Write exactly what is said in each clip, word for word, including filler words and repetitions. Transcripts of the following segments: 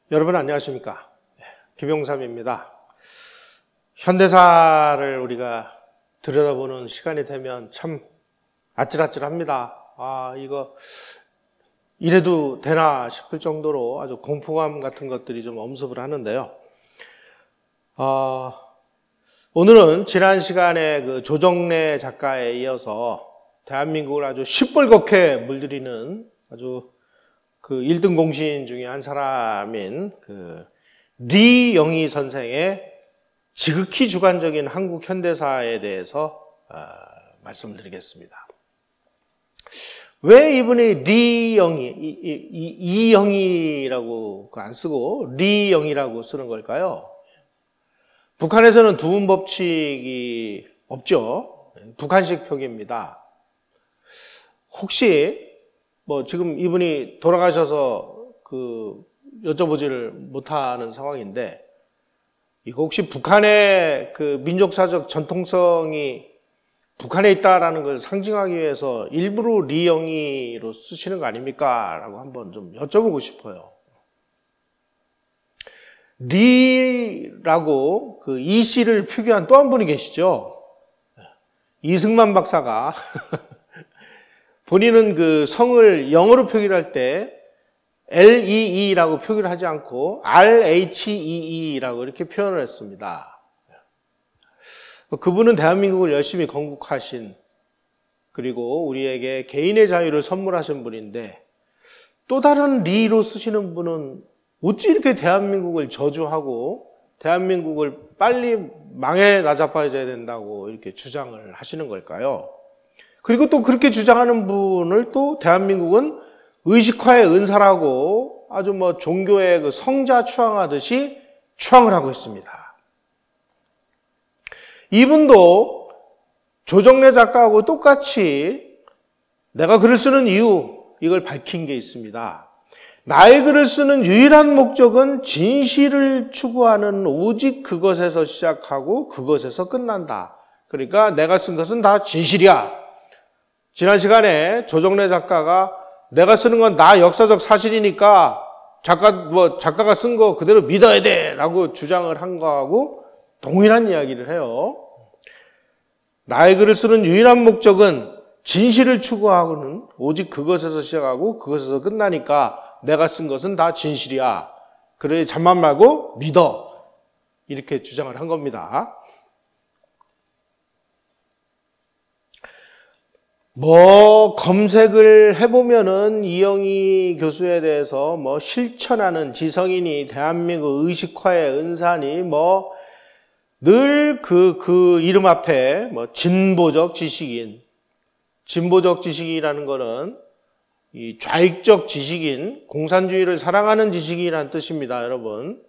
여러분 안녕하십니까? 김용삼입니다. 현대사를 우리가 들여다보는 시간이 되면 참 아찔아찔합니다. 아, 이거 이래도 되나 싶을 정도로 아주 공포감 같은 것들이 좀 엄습을 하는데요. 어, 오늘은 지난 시간에 그 조정래 작가에 이어서 대한민국을 아주 시뻘겋게 물들이는 아주 그 일 등 공신 중에 한 사람인 그 리 영희 선생의 지극히 주관적인 한국 현대사에 대해서 어, 말씀드리겠습니다. 왜 이분이 리 영희, 이, 이, 이 영희라고 안 쓰고 리 영희라고 쓰는 걸까요? 북한에서는 두음 법칙이 없죠. 북한식 표기입니다. 혹시 뭐 지금 이분이 돌아가셔서 그 여쭤보지를 못하는 상황인데 이거 혹시 북한의 그 민족사적 전통성이 북한에 있다라는 걸 상징하기 위해서 일부러 리영희로 쓰시는 거 아닙니까? 라고 한번 좀 여쭤보고 싶어요. 리라고 그 이씨를 표기한 또 한 분이 계시죠. 이승만 박사가 본인은 그 성을 영어로 표기를 할 때 엘이이라고 표기를 하지 않고 알에이치이이라고 이렇게 표현을 했습니다. 그분은 대한민국을 열심히 건국하신, 그리고 우리에게 개인의 자유를 선물하신 분인데 또 다른 리로 쓰시는 분은 어찌 이렇게 대한민국을 저주하고 대한민국을 빨리 망에 나자빠져야 된다고 이렇게 주장을 하시는 걸까요? 그리고 또 그렇게 주장하는 분을 또 대한민국은 의식화의 은사라고 아주 뭐 종교의 그 성자 추앙하듯이 추앙을 하고 있습니다. 이분도 조정래 작가하고 똑같이 내가 글을 쓰는 이유, 이걸 밝힌 게 있습니다. 나의 글을 쓰는 유일한 목적은 진실을 추구하는 오직 그것에서 시작하고 그것에서 끝난다. 그러니까 내가 쓴 것은 다 진실이야. 지난 시간에 조정래 작가가 내가 쓰는 건 나 역사적 사실이니까 작가, 뭐, 작가가 쓴 거 그대로 믿어야 돼! 라고 주장을 한 거하고 동일한 이야기를 해요. 나의 글을 쓰는 유일한 목적은 진실을 추구하고는 오직 그것에서 시작하고 그것에서 끝나니까 내가 쓴 것은 다 진실이야. 그래, 잠만 말고 믿어. 이렇게 주장을 한 겁니다. 뭐 검색을 해보면은 이영희 교수에 대해서 뭐 실천하는 지성인이 대한민국 의식화의 은사니 뭐 늘 그, 그 이름 앞에 뭐 진보적 지식인, 진보적 지식이라는 거는 이 좌익적 지식인, 공산주의를 사랑하는 지식인이라는 뜻입니다, 여러분.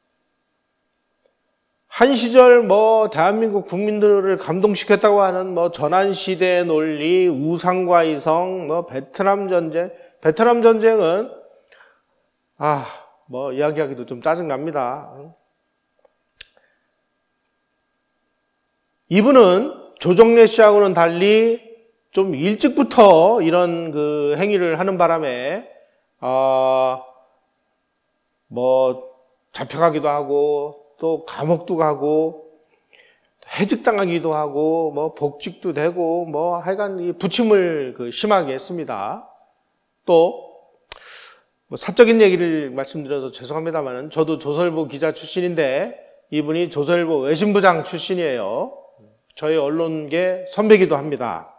한 시절 뭐 대한민국 국민들을 감동시켰다고 하는 뭐 전환시대의 논리, 우상과 이성, 뭐 베트남 전쟁, 베트남 전쟁은 아, 뭐 이야기하기도 좀 짜증납니다. 이분은 조정래 씨하고는 달리 좀 일찍부터 이런 그 행위를 하는 바람에 어, 뭐 잡혀가기도 하고 또 감옥도 가고 해직당하기도 하고 뭐 복직도 되고 뭐 하여간 이 부침을 그 심하게 했습니다. 또 뭐 사적인 얘기를 말씀드려서 죄송합니다만은 저도 조선일보 기자 출신인데 이분이 조선일보 외신부장 출신이에요. 저희 언론계 선배기도 합니다.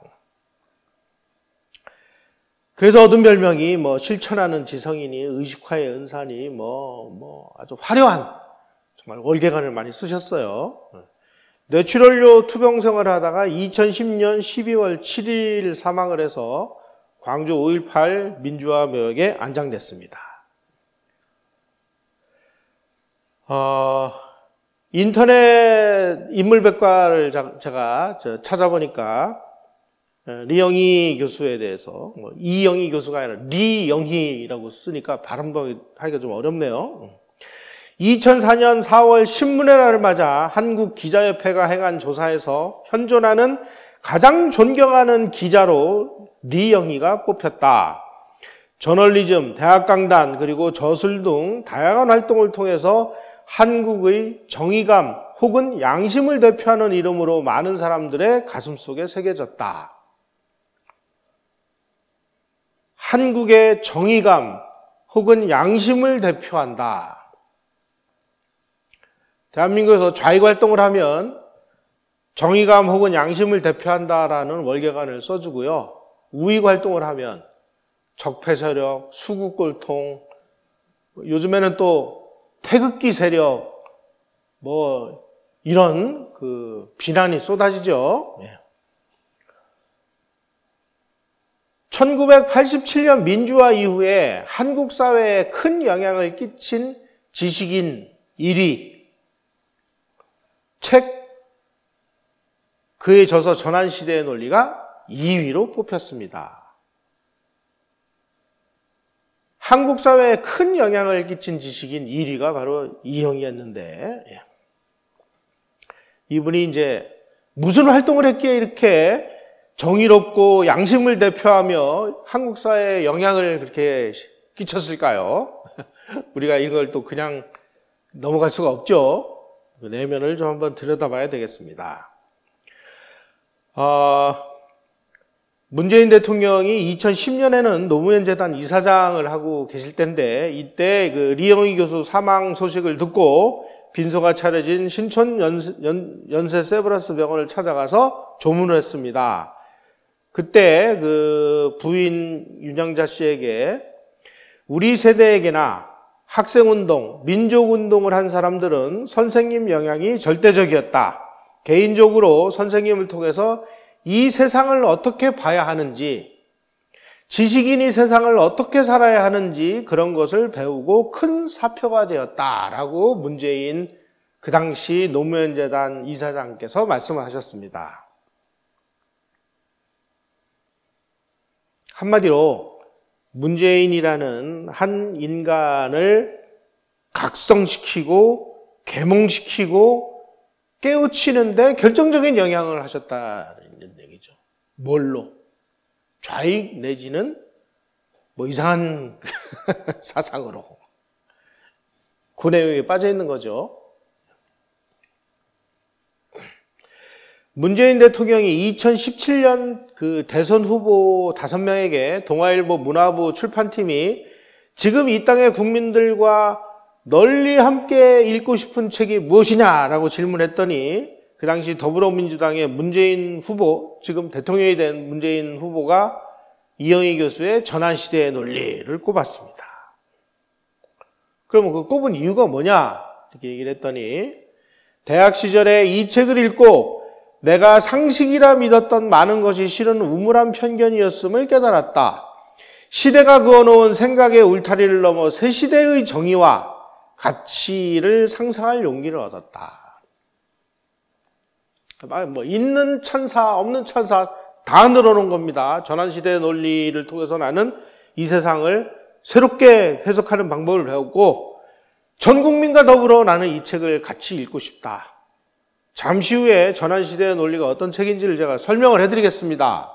그래서 얻은 별명이 뭐 실천하는 지성이니 의식화의 은사니 뭐 뭐 아주 화려한 정말 월계관을 많이 쓰셨어요. 뇌출혈로 투병 생활을 하다가 이천십 년 십이월 칠일 사망을 해서 광주 오일팔 민주화묘역에 안장됐습니다. 어, 인터넷 인물백과를 제가 찾아보니까 리영희 교수에 대해서 뭐 이영희 교수가 아니라 리영희라고 쓰니까 발음도 하기가 좀 어렵네요. 이천사 년 사월 신문의 날을 맞아 한국기자협회가 행한 조사에서 현존하는 가장 존경하는 기자로 리영희가 뽑혔다. 저널리즘, 대학 강단, 그리고 저술 등 다양한 활동을 통해서 한국의 정의감 혹은 양심을 대표하는 이름으로 많은 사람들의 가슴속에 새겨졌다. 한국의 정의감 혹은 양심을 대표한다. 대한민국에서 좌익 활동을 하면 정의감 혹은 양심을 대표한다라는 월계관을 써주고요. 우익 활동을 하면 적폐 세력, 수구꼴통, 요즘에는 또 태극기 세력, 뭐 이런 그 비난이 쏟아지죠. 천구백팔십칠 년 민주화 이후에 한국 사회에 큰 영향을 끼친 지식인 일 위, 책 그의 저서 전환시대의 논리가 이 위로 뽑혔습니다. 한국 사회에 큰 영향을 끼친 지식인 일 위가 바로 이형이었는데, 이분이 이제 무슨 활동을 했기에 이렇게 정의롭고 양심을 대표하며 한국 사회에 영향을 그렇게 끼쳤을까요? 우리가 이걸 또 그냥 넘어갈 수가 없죠. 그 내면을 좀 한번 들여다봐야 되겠습니다. 어, 문재인 대통령이 이천십 년에는 노무현 재단 이사장을 하고 계실 때인데, 이때 그 리영희 교수 사망 소식을 듣고 빈소가 차려진 신촌 연세, 연, 연세 세브란스 병원을 찾아가서 조문을 했습니다. 그때 그 부인 윤영자 씨에게 우리 세대에게나 학생운동, 민족운동을 한 사람들은 선생님 영향이 절대적이었다. 개인적으로 선생님을 통해서 이 세상을 어떻게 봐야 하는지, 지식인이 세상을 어떻게 살아야 하는지 그런 것을 배우고 큰 사표가 되었다라고 문재인 그 당시 노무현 재단 이사장께서 말씀을 하셨습니다. 한마디로 문재인이라는 한 인간을 각성시키고 계몽시키고 깨우치는데 결정적인 영향을 하셨다는 얘기죠. 뭘로? 좌익 내지는 뭐 이상한 사상으로 그 내용에 빠져 있는 거죠. 문재인 대통령이 이천십칠 년 그 대선 후보 다섯 명에게 동아일보 문화부 출판팀이 지금 이 땅의 국민들과 널리 함께 읽고 싶은 책이 무엇이냐라고 질문했더니 그 당시 더불어민주당의 문재인 후보, 지금 대통령이 된 문재인 후보가 이영희 교수의 전환시대의 논리를 꼽았습니다. 그러면 그 꼽은 이유가 뭐냐? 이렇게 얘기를 했더니 대학 시절에 이 책을 읽고 내가 상식이라 믿었던 많은 것이 실은 우물한 편견이었음을 깨달았다. 시대가 그어놓은 생각의 울타리를 넘어 새 시대의 정의와 가치를 상상할 용기를 얻었다. 뭐 있는 찬사, 없는 찬사 다 늘어놓은 겁니다. 전환시대의 논리를 통해서 나는 이 세상을 새롭게 해석하는 방법을 배웠고 전 국민과 더불어 나는 이 책을 같이 읽고 싶다. 잠시 후에 전환시대의 논리가 어떤 책인지를 제가 설명을 해드리겠습니다.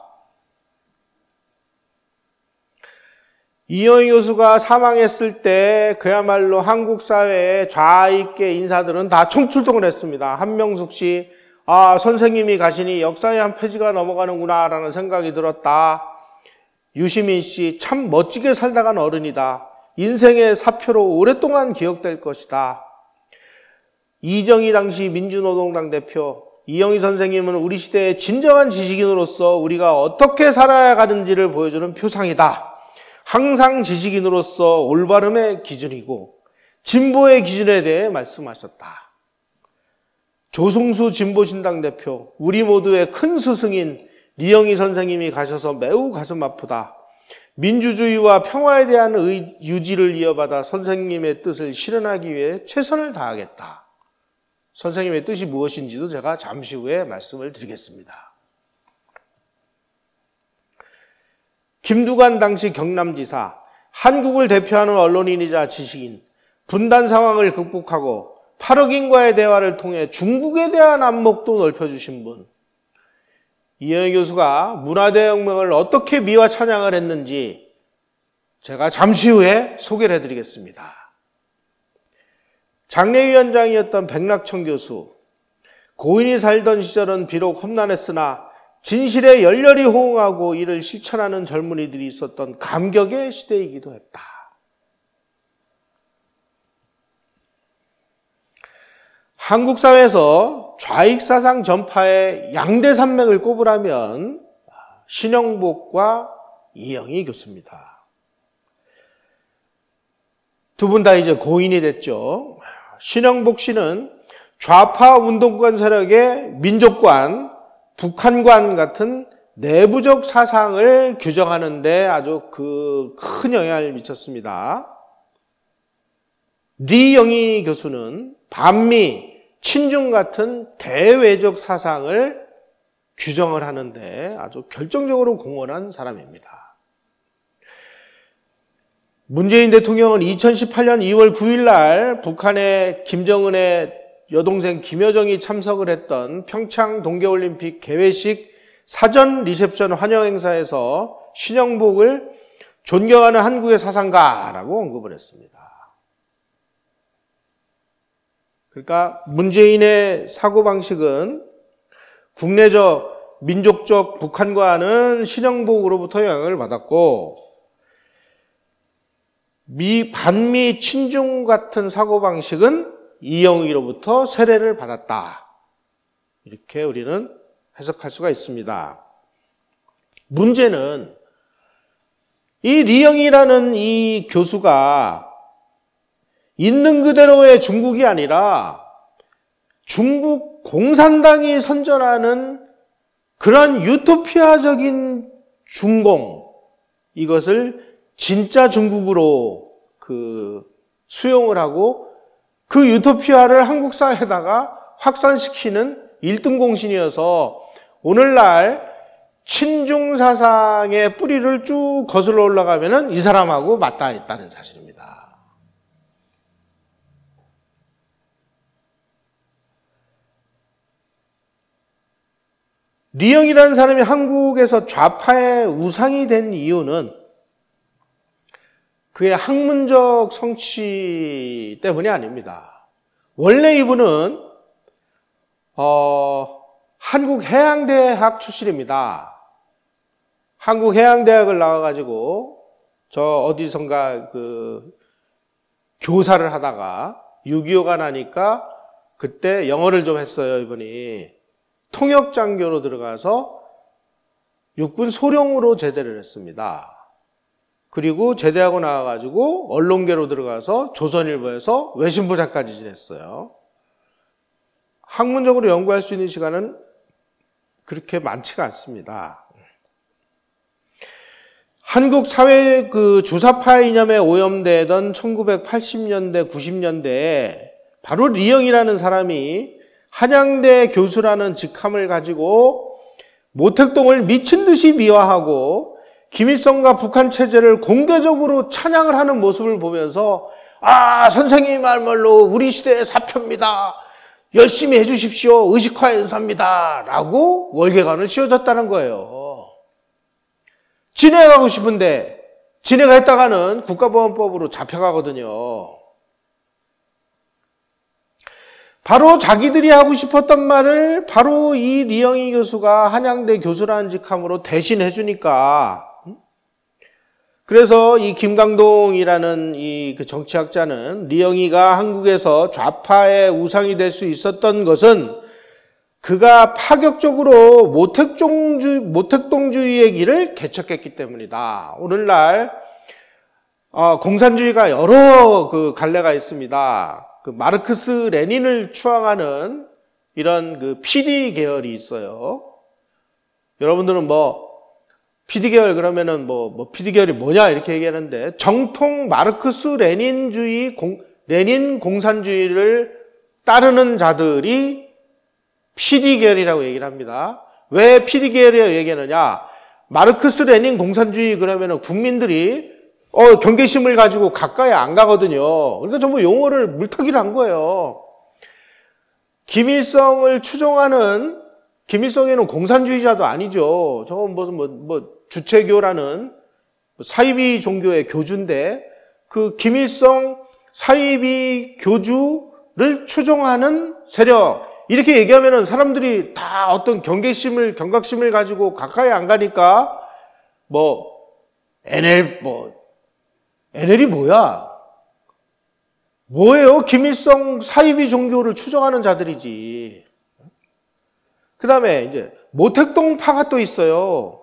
이영희 교수가 사망했을 때 그야말로 한국 사회의 좌익계 인사들은 다 총출동을 했습니다. 한명숙 씨, 아, 선생님이 가시니 역사의 한 페이지가 넘어가는구나 라는 생각이 들었다. 유시민 씨, 참 멋지게 살다 간 어른이다. 인생의 사표로 오랫동안 기억될 것이다. 이정희 당시 민주노동당 대표, 이영희 선생님은 우리 시대의 진정한 지식인으로서 우리가 어떻게 살아야 하는지를 보여주는 표상이다. 항상 지식인으로서 올바름의 기준이고 진보의 기준에 대해 말씀하셨다. 조승수 진보신당 대표, 우리 모두의 큰 스승인 리영희 선생님이 가셔서 매우 가슴 아프다. 민주주의와 평화에 대한 의, 유지를 이어받아 선생님의 뜻을 실현하기 위해 최선을 다하겠다. 선생님의 뜻이 무엇인지도 제가 잠시 후에 말씀을 드리겠습니다. 김두관 당시 경남지사, 한국을 대표하는 언론인이자 지식인, 분단 상황을 극복하고 팔억인과의 대화를 통해 중국에 대한 안목도 넓혀주신 분, 이영희 교수가 문화대혁명을 어떻게 미화 찬양을 했는지 제가 잠시 후에 소개를 해드리겠습니다. 장례위원장이었던 백낙천 교수, 고인이 살던 시절은 비록 험난했으나 진실에 열렬히 호응하고 이를 실천하는 젊은이들이 있었던 감격의 시대이기도 했다. 한국 사회에서 좌익사상 전파의 양대 산맥을 꼽으라면 신영복과 이영희 교수입니다. 두 분 다 이제 고인이 됐죠. 신영복 씨는 좌파 운동권 세력의 민족관, 북한관 같은 내부적 사상을 규정하는 데 아주 그 큰 영향을 미쳤습니다. 리영희 교수는 반미, 친중 같은 대외적 사상을 규정을 하는데 아주 결정적으로 공헌한 사람입니다. 문재인 대통령은 이천십팔 년 이월 구일 날 북한의 김정은의 여동생 김여정이 참석을 했던 평창 동계올림픽 개회식 사전 리셉션 환영 행사에서 신영복을 존경하는 한국의 사상가라고 언급을 했습니다. 그러니까 문재인의 사고방식은 국내적, 민족적 북한과는 신영복으로부터 영향을 받았고, 미, 반미, 친중 같은 사고방식은 이영희로부터 세례를 받았다. 이렇게 우리는 해석할 수가 있습니다. 문제는 이 리영희라는 이 교수가 있는 그대로의 중국이 아니라 중국 공산당이 선전하는 그런 유토피아적인 중공, 이것을 진짜 중국으로 그 수용을 하고 그 유토피아를 한국 사회에다가 확산시키는 일 등 공신이어서 오늘날 친중 사상의 뿌리를 쭉 거슬러 올라가면은 이 사람하고 맞닿아 있다는 사실입니다. 리영이라는 사람이 한국에서 좌파의 우상이 된 이유는 그의 학문적 성취 때문이 아닙니다. 원래 이분은 어, 한국해양대학 출신입니다. 한국해양대학을 나와가지고 저 어디선가 그 교사를 하다가 육이오가 나니까 그때 영어를 좀 했어요. 이분이 통역장교로 들어가서 육군 소령으로 제대를 했습니다. 그리고 제대하고 나와가지고 언론계로 들어가서 조선일보에서 외신부장까지 지냈어요. 학문적으로 연구할 수 있는 시간은 그렇게 많지가 않습니다. 한국 사회 그 주사파 이념에 오염되던 천구백팔십 년대, 구십 년대에 바로 리영이라는 사람이 한양대 교수라는 직함을 가지고 모택동을 미친 듯이 미화하고 김일성과 북한 체제를 공개적으로 찬양을 하는 모습을 보면서 아, 선생님 말말로 우리 시대의 사표입니다. 열심히 해주십시오. 의식화 연사입니다. 라고 월계관을 씌워줬다는 거예요. 지네가 가고 싶은데 지네가 했다가는 국가보안법으로 잡혀가거든요. 바로 자기들이 하고 싶었던 말을 바로 이 리영희 교수가 한양대 교수라는 직함으로 대신해 주니까, 그래서 이 김강동이라는 이 그 정치학자는 리영희가 한국에서 좌파의 우상이 될 수 있었던 것은 그가 파격적으로 모택동주의, 모택동주의의 길을 개척했기 때문이다. 오늘날 어, 공산주의가 여러 그 갈래가 있습니다. 그 마르크스 레닌을 추앙하는 이런 그 피디 계열이 있어요. 여러분들은 뭐 피디 계열 그러면은 뭐, 뭐 피디 계열이 뭐냐 이렇게 얘기하는데, 정통 마르크스 레닌주의 공, 레닌 공산주의를 따르는 자들이 피디 계열이라고 얘기를 합니다. 왜 피디 계열이라고 얘기하느냐? 마르크스 레닌 공산주의 그러면은 국민들이 어, 경계심을 가지고 가까이 안 가거든요. 그러니까 전부 용어를 물타기를 한 거예요. 김일성을 추종하는, 김일성에는 공산주의자도 아니죠. 저건 무슨 뭐, 뭐, 주체교라는 사이비 종교의 교주인데 그 김일성 사이비 교주를 추종하는 세력, 이렇게 얘기하면은 사람들이 다 어떤 경계심을, 경각심을 가지고 가까이 안 가니까 뭐 엔엘, 뭐 엔엘이 뭐야? 뭐예요? 김일성 사이비 종교를 추종하는 자들이지. 그 다음에 이제 모택동파가 또 있어요.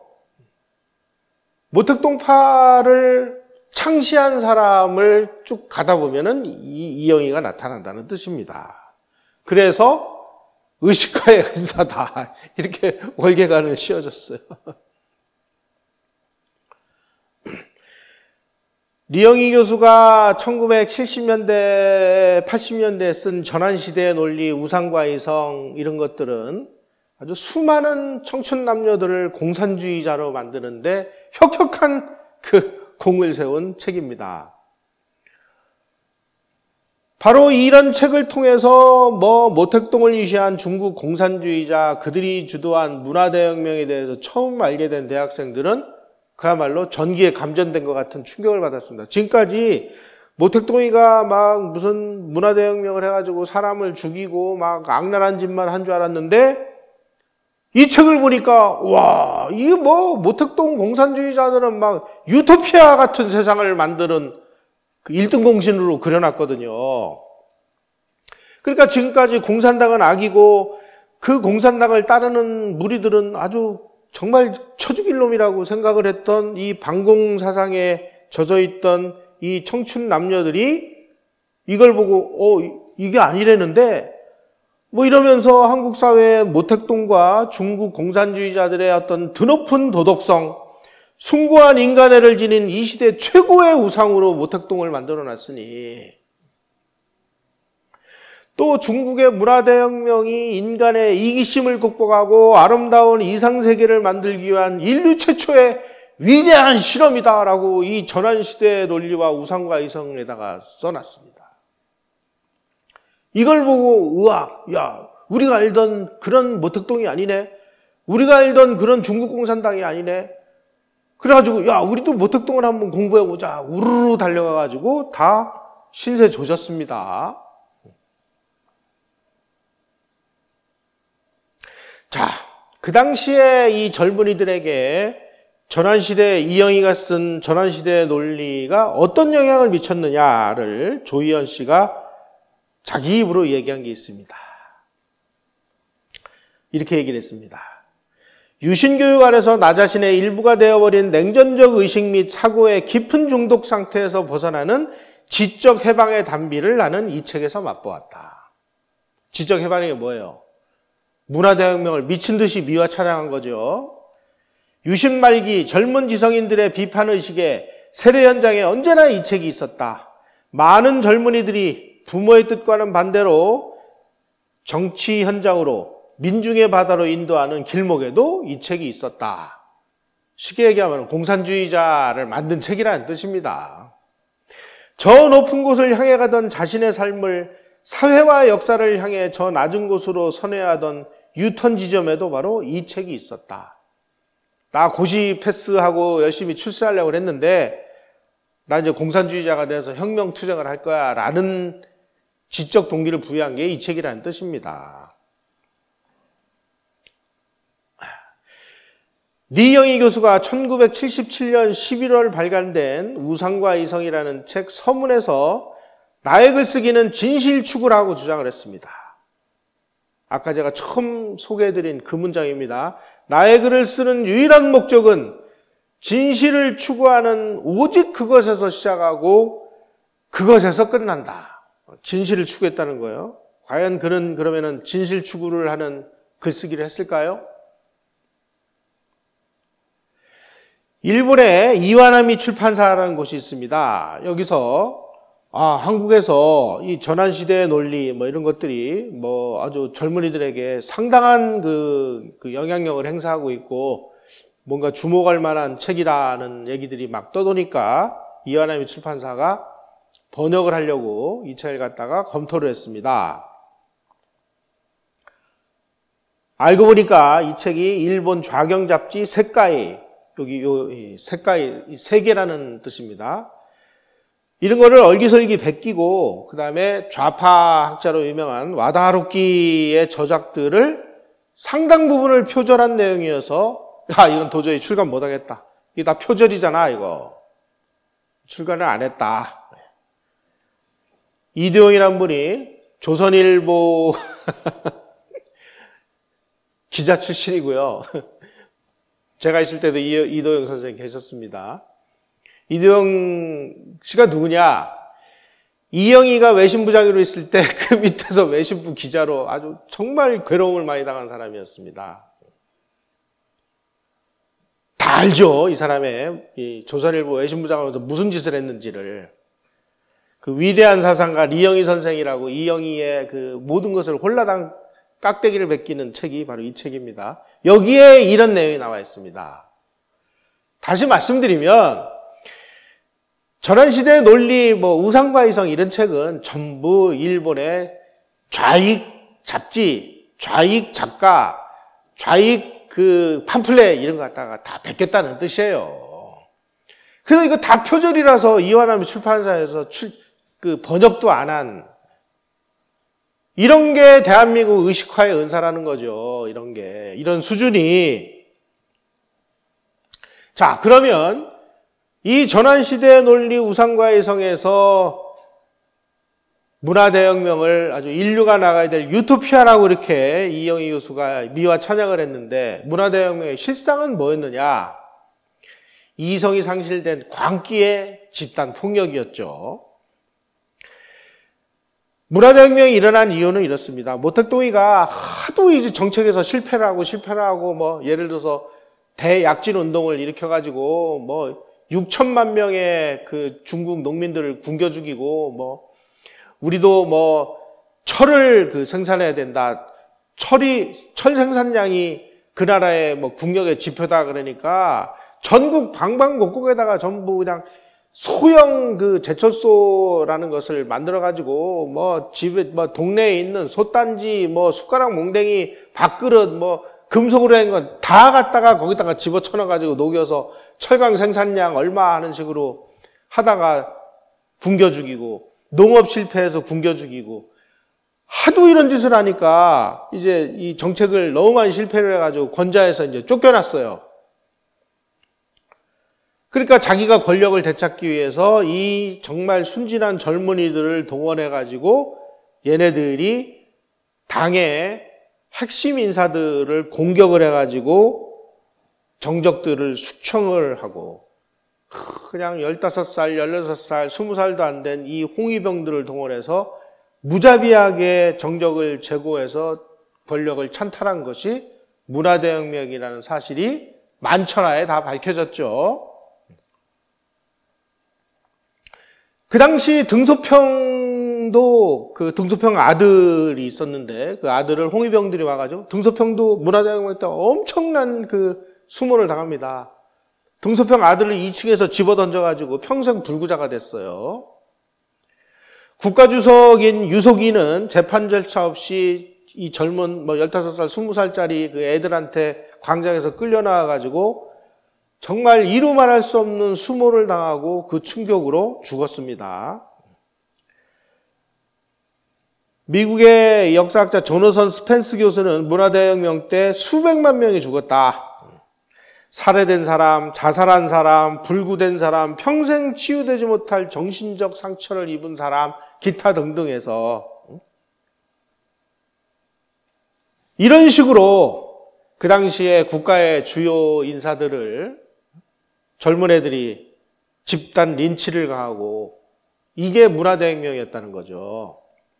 모택동파를 창시한 사람을 쭉 가다 보면은 이 이영희가 나타난다는 뜻입니다. 그래서 의식화의 은사다, 이렇게 월계관을 씌워줬어요. 리영희 교수가 천구백칠십 년대, 팔십 년대에 쓴 전환시대의 논리, 우상과 이성, 이런 것들은 아주 수많은 청춘 남녀들을 공산주의자로 만드는데 혁혁한 그 공을 세운 책입니다. 바로 이런 책을 통해서 뭐 모택동을 유시한 중국 공산주의자, 그들이 주도한 문화대혁명에 대해서 처음 알게 된 대학생들은 그야말로 전기에 감전된 것 같은 충격을 받았습니다. 지금까지 모택동이가 막 무슨 문화대혁명을 해가지고 사람을 죽이고 막 악랄한 짓만 한 줄 알았는데 이 책을 보니까 와, 이게 뭐 모택동 공산주의자들은 막 유토피아 같은 세상을 만드는 그 일 등 공신으로 그려놨거든요. 그러니까 지금까지 공산당은 악이고 그 공산당을 따르는 무리들은 아주 정말 쳐죽일 놈이라고 생각을 했던 이 반공 사상에 젖어있던 이 청춘 남녀들이 이걸 보고 어 이게 아니라는데 뭐 이러면서 한국 사회의 모택동과 중국 공산주의자들의 어떤 드높은 도덕성, 숭고한 인간애를 지닌 이 시대 최고의 우상으로 모택동을 만들어놨으니, 또 중국의 문화대혁명이 인간의 이기심을 극복하고 아름다운 이상세계를 만들기 위한 인류 최초의 위대한 실험이다라고 이 전환시대의 논리와 우상과 이성에다가 써놨습니다. 이걸 보고 의학, 야, 우리가 알던 그런 모택동이 아니네, 우리가 알던 그런 중국 공산당이 아니네, 그래가지고 야, 우리도 모택동을 한번 공부해보자, 우르르 달려가가지고 다 신세 조졌습니다. 자, 그 당시에 이 젊은이들에게 전환시대, 이영희가 쓴 전환시대의 논리가 어떤 영향을 미쳤느냐를 조희연 씨가 자기 입으로 얘기한 게 있습니다. 이렇게 얘기를 했습니다. 유신교육 아래서 나 자신의 일부가 되어버린 냉전적 의식 및 사고의 깊은 중독 상태에서 벗어나는 지적 해방의 단비를 나는 이 책에서 맛보았다. 지적 해방이 뭐예요? 문화대혁명을 미친 듯이 미화 찬양한 거죠. 유신 말기 젊은 지성인들의 비판의식에 세례 현장에 언제나 이 책이 있었다. 많은 젊은이들이 부모의 뜻과는 반대로 정치 현장으로 민중의 바다로 인도하는 길목에도 이 책이 있었다. 쉽게 얘기하면 공산주의자를 만든 책이라는 뜻입니다. 저 높은 곳을 향해 가던 자신의 삶을 사회와 역사를 향해 저 낮은 곳으로 선회하던 유턴 지점에도 바로 이 책이 있었다. 나 고시 패스하고 열심히 출세하려고 했는데 나 이제 공산주의자가 돼서 혁명 투쟁을 할 거야 라는 지적 동기를 부여한 게 이 책이라는 뜻입니다. 리영희 교수가 천구백칠십칠 년 십일월 발간된 우상과 이성이라는 책 서문에서 나의 글쓰기는 진실 추구라고 주장을 했습니다. 아까 제가 처음 소개해드린 그 문장입니다. 나의 글을 쓰는 유일한 목적은 진실을 추구하는 오직 그것에서 시작하고 그것에서 끝난다. 진실을 추구했다는 거예요. 과연 그는 그러면은 진실 추구를 하는 글쓰기를 했을까요? 일본에 이와나미 출판사라는 곳이 있습니다. 여기서 아, 한국에서 이 전환시대의 논리, 뭐 이런 것들이 뭐 아주 젊은이들에게 상당한 그, 그 영향력을 행사하고 있고 뭔가 주목할 만한 책이라는 얘기들이 막 떠도니까 이와나미 출판사가 번역을 하려고 이 책을 갖다가 검토를 했습니다. 알고 보니까 이 책이 일본 좌경 잡지 세카이 여기 요 색깔 세계라는 뜻입니다. 이런 거를 얼기설기 베끼고 그 다음에 좌파 학자로 유명한 와다하루키의 저작들을 상당 부분을 표절한 내용이어서 야 이건 도저히 출간 못하겠다. 이게 다 표절이잖아 이거. 출간을 안 했다. 이도영이라는 분이 조선일보 기자 출신이고요. 제가 있을 때도 이도영 선생님 계셨습니다. 이도영 씨가 누구냐? 이영희가 외신부장으로 있을 때 그 밑에서 외신부 기자로 아주 정말 괴로움을 많이 당한 사람이었습니다. 다 알죠, 이 사람의 이 조선일보 외신부장으로서 무슨 짓을 했는지를. 그 위대한 사상가 리영희 선생이라고 이영희의 그 모든 것을 홀라당 깍대기를 베끼는 책이 바로 이 책입니다. 여기에 이런 내용이 나와 있습니다. 다시 말씀드리면 전환시대의 논리, 뭐 우상과이성 이런 책은 전부 일본의 좌익 잡지, 좌익 작가, 좌익 그 팜플렛 이런 거 갖다가 다 베꼈다는 뜻이에요. 그래서 이거 다 표절이라서 이완함 출판사에서 출, 그 번역도 안 한 이런 게 대한민국 의식화의 은사라는 거죠. 이런 게 이런 수준이. 자, 그러면 이 전환시대의 논리 우상과이성에서 문화대혁명을 아주 인류가 나가야 될 유토피아라고 이렇게 이영희 교수가 미화 찬양을 했는데 문화대혁명의 실상은 뭐였느냐? 이성이 상실된 광기의 집단 폭력이었죠. 문화대혁명이 일어난 이유는 이렇습니다. 모택동이가 하도 이제 정책에서 실패를 하고 실패를 하고 뭐 예를 들어서 대약진 운동을 일으켜가지고 뭐 육천만 명의 그 중국 농민들을 굶겨 죽이고 뭐 우리도 뭐 철을 그 생산해야 된다. 철이 철 생산량이 그 나라의 뭐 국력의 지표다 그러니까 전국 방방곡곡에다가 전부 그냥 소형 그 제철소라는 것을 만들어 가지고 뭐 집에 뭐 동네에 있는 솥단지 뭐 숟가락 몽댕이 밥그릇 뭐 금속으로 한 건 다 갖다가 거기다가 집어쳐넣어 가지고 녹여서 철강 생산량 얼마 하는 식으로 하다가 굶겨 죽이고 농업 실패해서 굶겨 죽이고 하도 이런 짓을 하니까 이제 이 정책을 너무 많이 실패를 해가지고 권좌에서 이제 쫓겨났어요. 그러니까 자기가 권력을 되찾기 위해서 이 정말 순진한 젊은이들을 동원해가지고 얘네들이 당의 핵심 인사들을 공격을 해가지고 정적들을 숙청을 하고 그냥 열다섯 살, 열여섯 살, 스무 살도 안 된 이 홍위병들을 동원해서 무자비하게 정적을 제고해서 권력을 찬탈한 것이 문화대혁명이라는 사실이 만천하에 다 밝혀졌죠. 그 당시 등소평도 그 등소평 아들이 있었는데 그 아들을 홍위병들이 와가지고 등소평도 문화대혁명 때 엄청난 그 수모를 당합니다. 등소평 아들을 이 층에서 집어 던져가지고 평생 불구자가 됐어요. 국가주석인 유석이는 재판 절차 없이 이 젊은 뭐 열다섯 살, 스무 살짜리 그 애들한테 광장에서 끌려나와가지고 정말 이루 말할 수 없는 수모를 당하고 그 충격으로 죽었습니다. 미국의 역사학자 조너선 스펜스 교수는 문화대혁명 때 수백만 명이 죽었다. 살해된 사람, 자살한 사람, 불구된 사람, 평생 치유되지 못할 정신적 상처를 입은 사람, 기타 등등해서 이런 식으로 그 당시에 국가의 주요 인사들을 젊은 애들이 집단 린치를 가하고 이게 문화대혁명이었다는 거죠.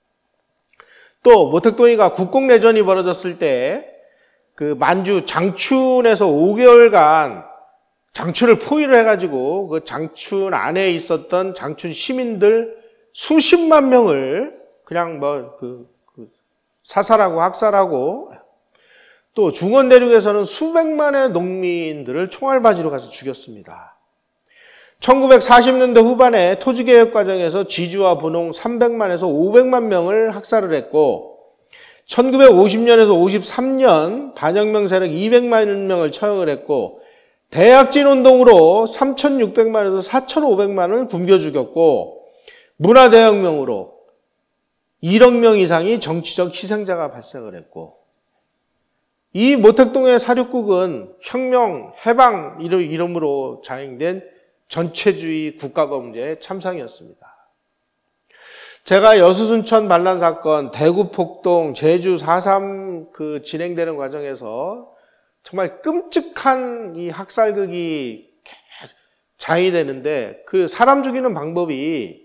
또 모택동이가 국공내전이 벌어졌을 때 그 만주 장춘에서 오 개월간 장춘을 포위를 해가지고 그 장춘 안에 있었던 장춘 시민들 수십만 명을 그냥 뭐 그 그 사살하고 학살하고 또 중원 대륙에서는 수백만의 농민들을 총알바지로 가서 죽였습니다. 천구백사십 년대 후반에 토지개혁 과정에서 지주와 분홍 삼백만에서 오백만 명을 학살을 했고 천구백오십 년에서 오십삼 년 반혁명 세력 이백만 명을 처형을 했고 대약진 운동으로 삼천육백만에서 사천오백만을 굶겨 죽였고 문화대혁명으로 일억 명 이상이 정치적 희생자가 발생을 했고 이 모택동의 사륙국은 혁명, 해방 이름으로 자행된 전체주의 국가범죄의 참상이었습니다. 제가 여수순천 반란 사건, 대구 폭동, 제주 사 삼 그 진행되는 과정에서 정말 끔찍한 이 학살극이 자행되는데 그 사람 죽이는 방법이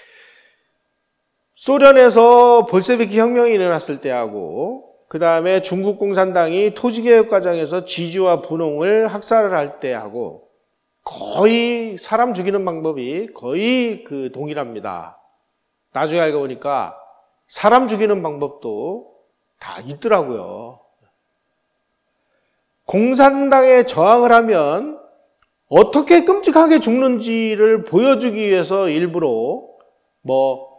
소련에서 볼세비키 혁명이 일어났을 때하고 그 다음에 중국 공산당이 토지개혁 과정에서 지주와 분홍을 학살을 할 때하고 거의 사람 죽이는 방법이 거의 그 동일합니다. 나중에 알고 보니까 사람 죽이는 방법도 다 있더라고요. 공산당에 저항을 하면 어떻게 끔찍하게 죽는지를 보여주기 위해서 일부러 뭐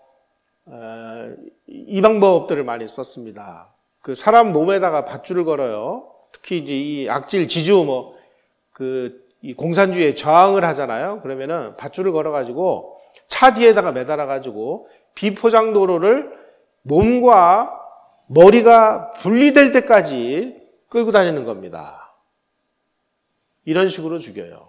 이 방법들을 많이 썼습니다. 그 사람 몸에다가 밧줄을 걸어요. 특히 이제 이 악질 지주 뭐 그 이 공산주의에 저항을 하잖아요. 그러면은 밧줄을 걸어가지고 차 뒤에다가 매달아가지고 비포장 도로를 몸과 머리가 분리될 때까지 끌고 다니는 겁니다. 이런 식으로 죽여요.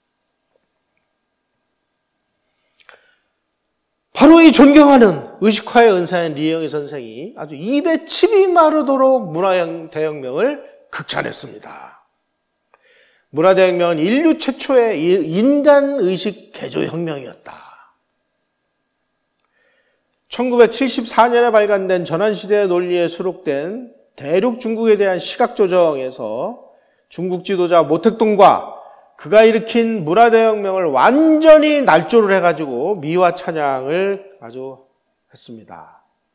바로 이 존경하는 의식화의 은사인 리영희 선생이 아주 입에 침이 마르도록 문화대혁명을 극찬했습니다. 문화대혁명은 인류 최초의 인간의식 개조혁명이었다. 천구백칠십사 년에 발간된 전환시대의 논리에 수록된 대륙 중국에 대한 시각조정에서 중국 지도자 모택동과 그가 일으킨 문화대혁명을 완전히 날조를 해가지고 미화 찬양을 아주 했습니다.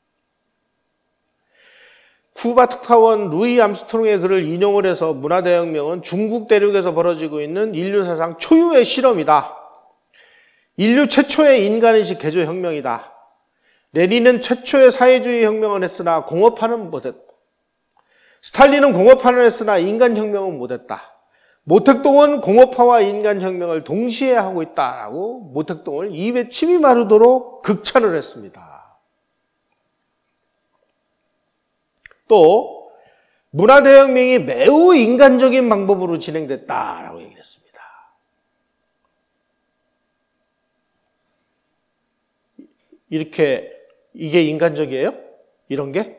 쿠바 특파원 루이 암스트롱의 글을 인용을 해서 문화대혁명은 중국 대륙에서 벌어지고 있는 인류 사상 초유의 실험이다. 인류 최초의 인간의식 개조혁명이다. 레닌은 최초의 사회주의 혁명을 했으나 공업화는 못했다. 스탈린은 공업화는 했으나 인간혁명은 못했다. 모택동은 공업화와 인간혁명을 동시에 하고 있다라고 모택동을 입에 침이 마르도록 극찬을 했습니다. 또 문화대혁명이 매우 인간적인 방법으로 진행됐다라고 얘기를 했습니다. 이렇게 이게 인간적이에요? 이런 게?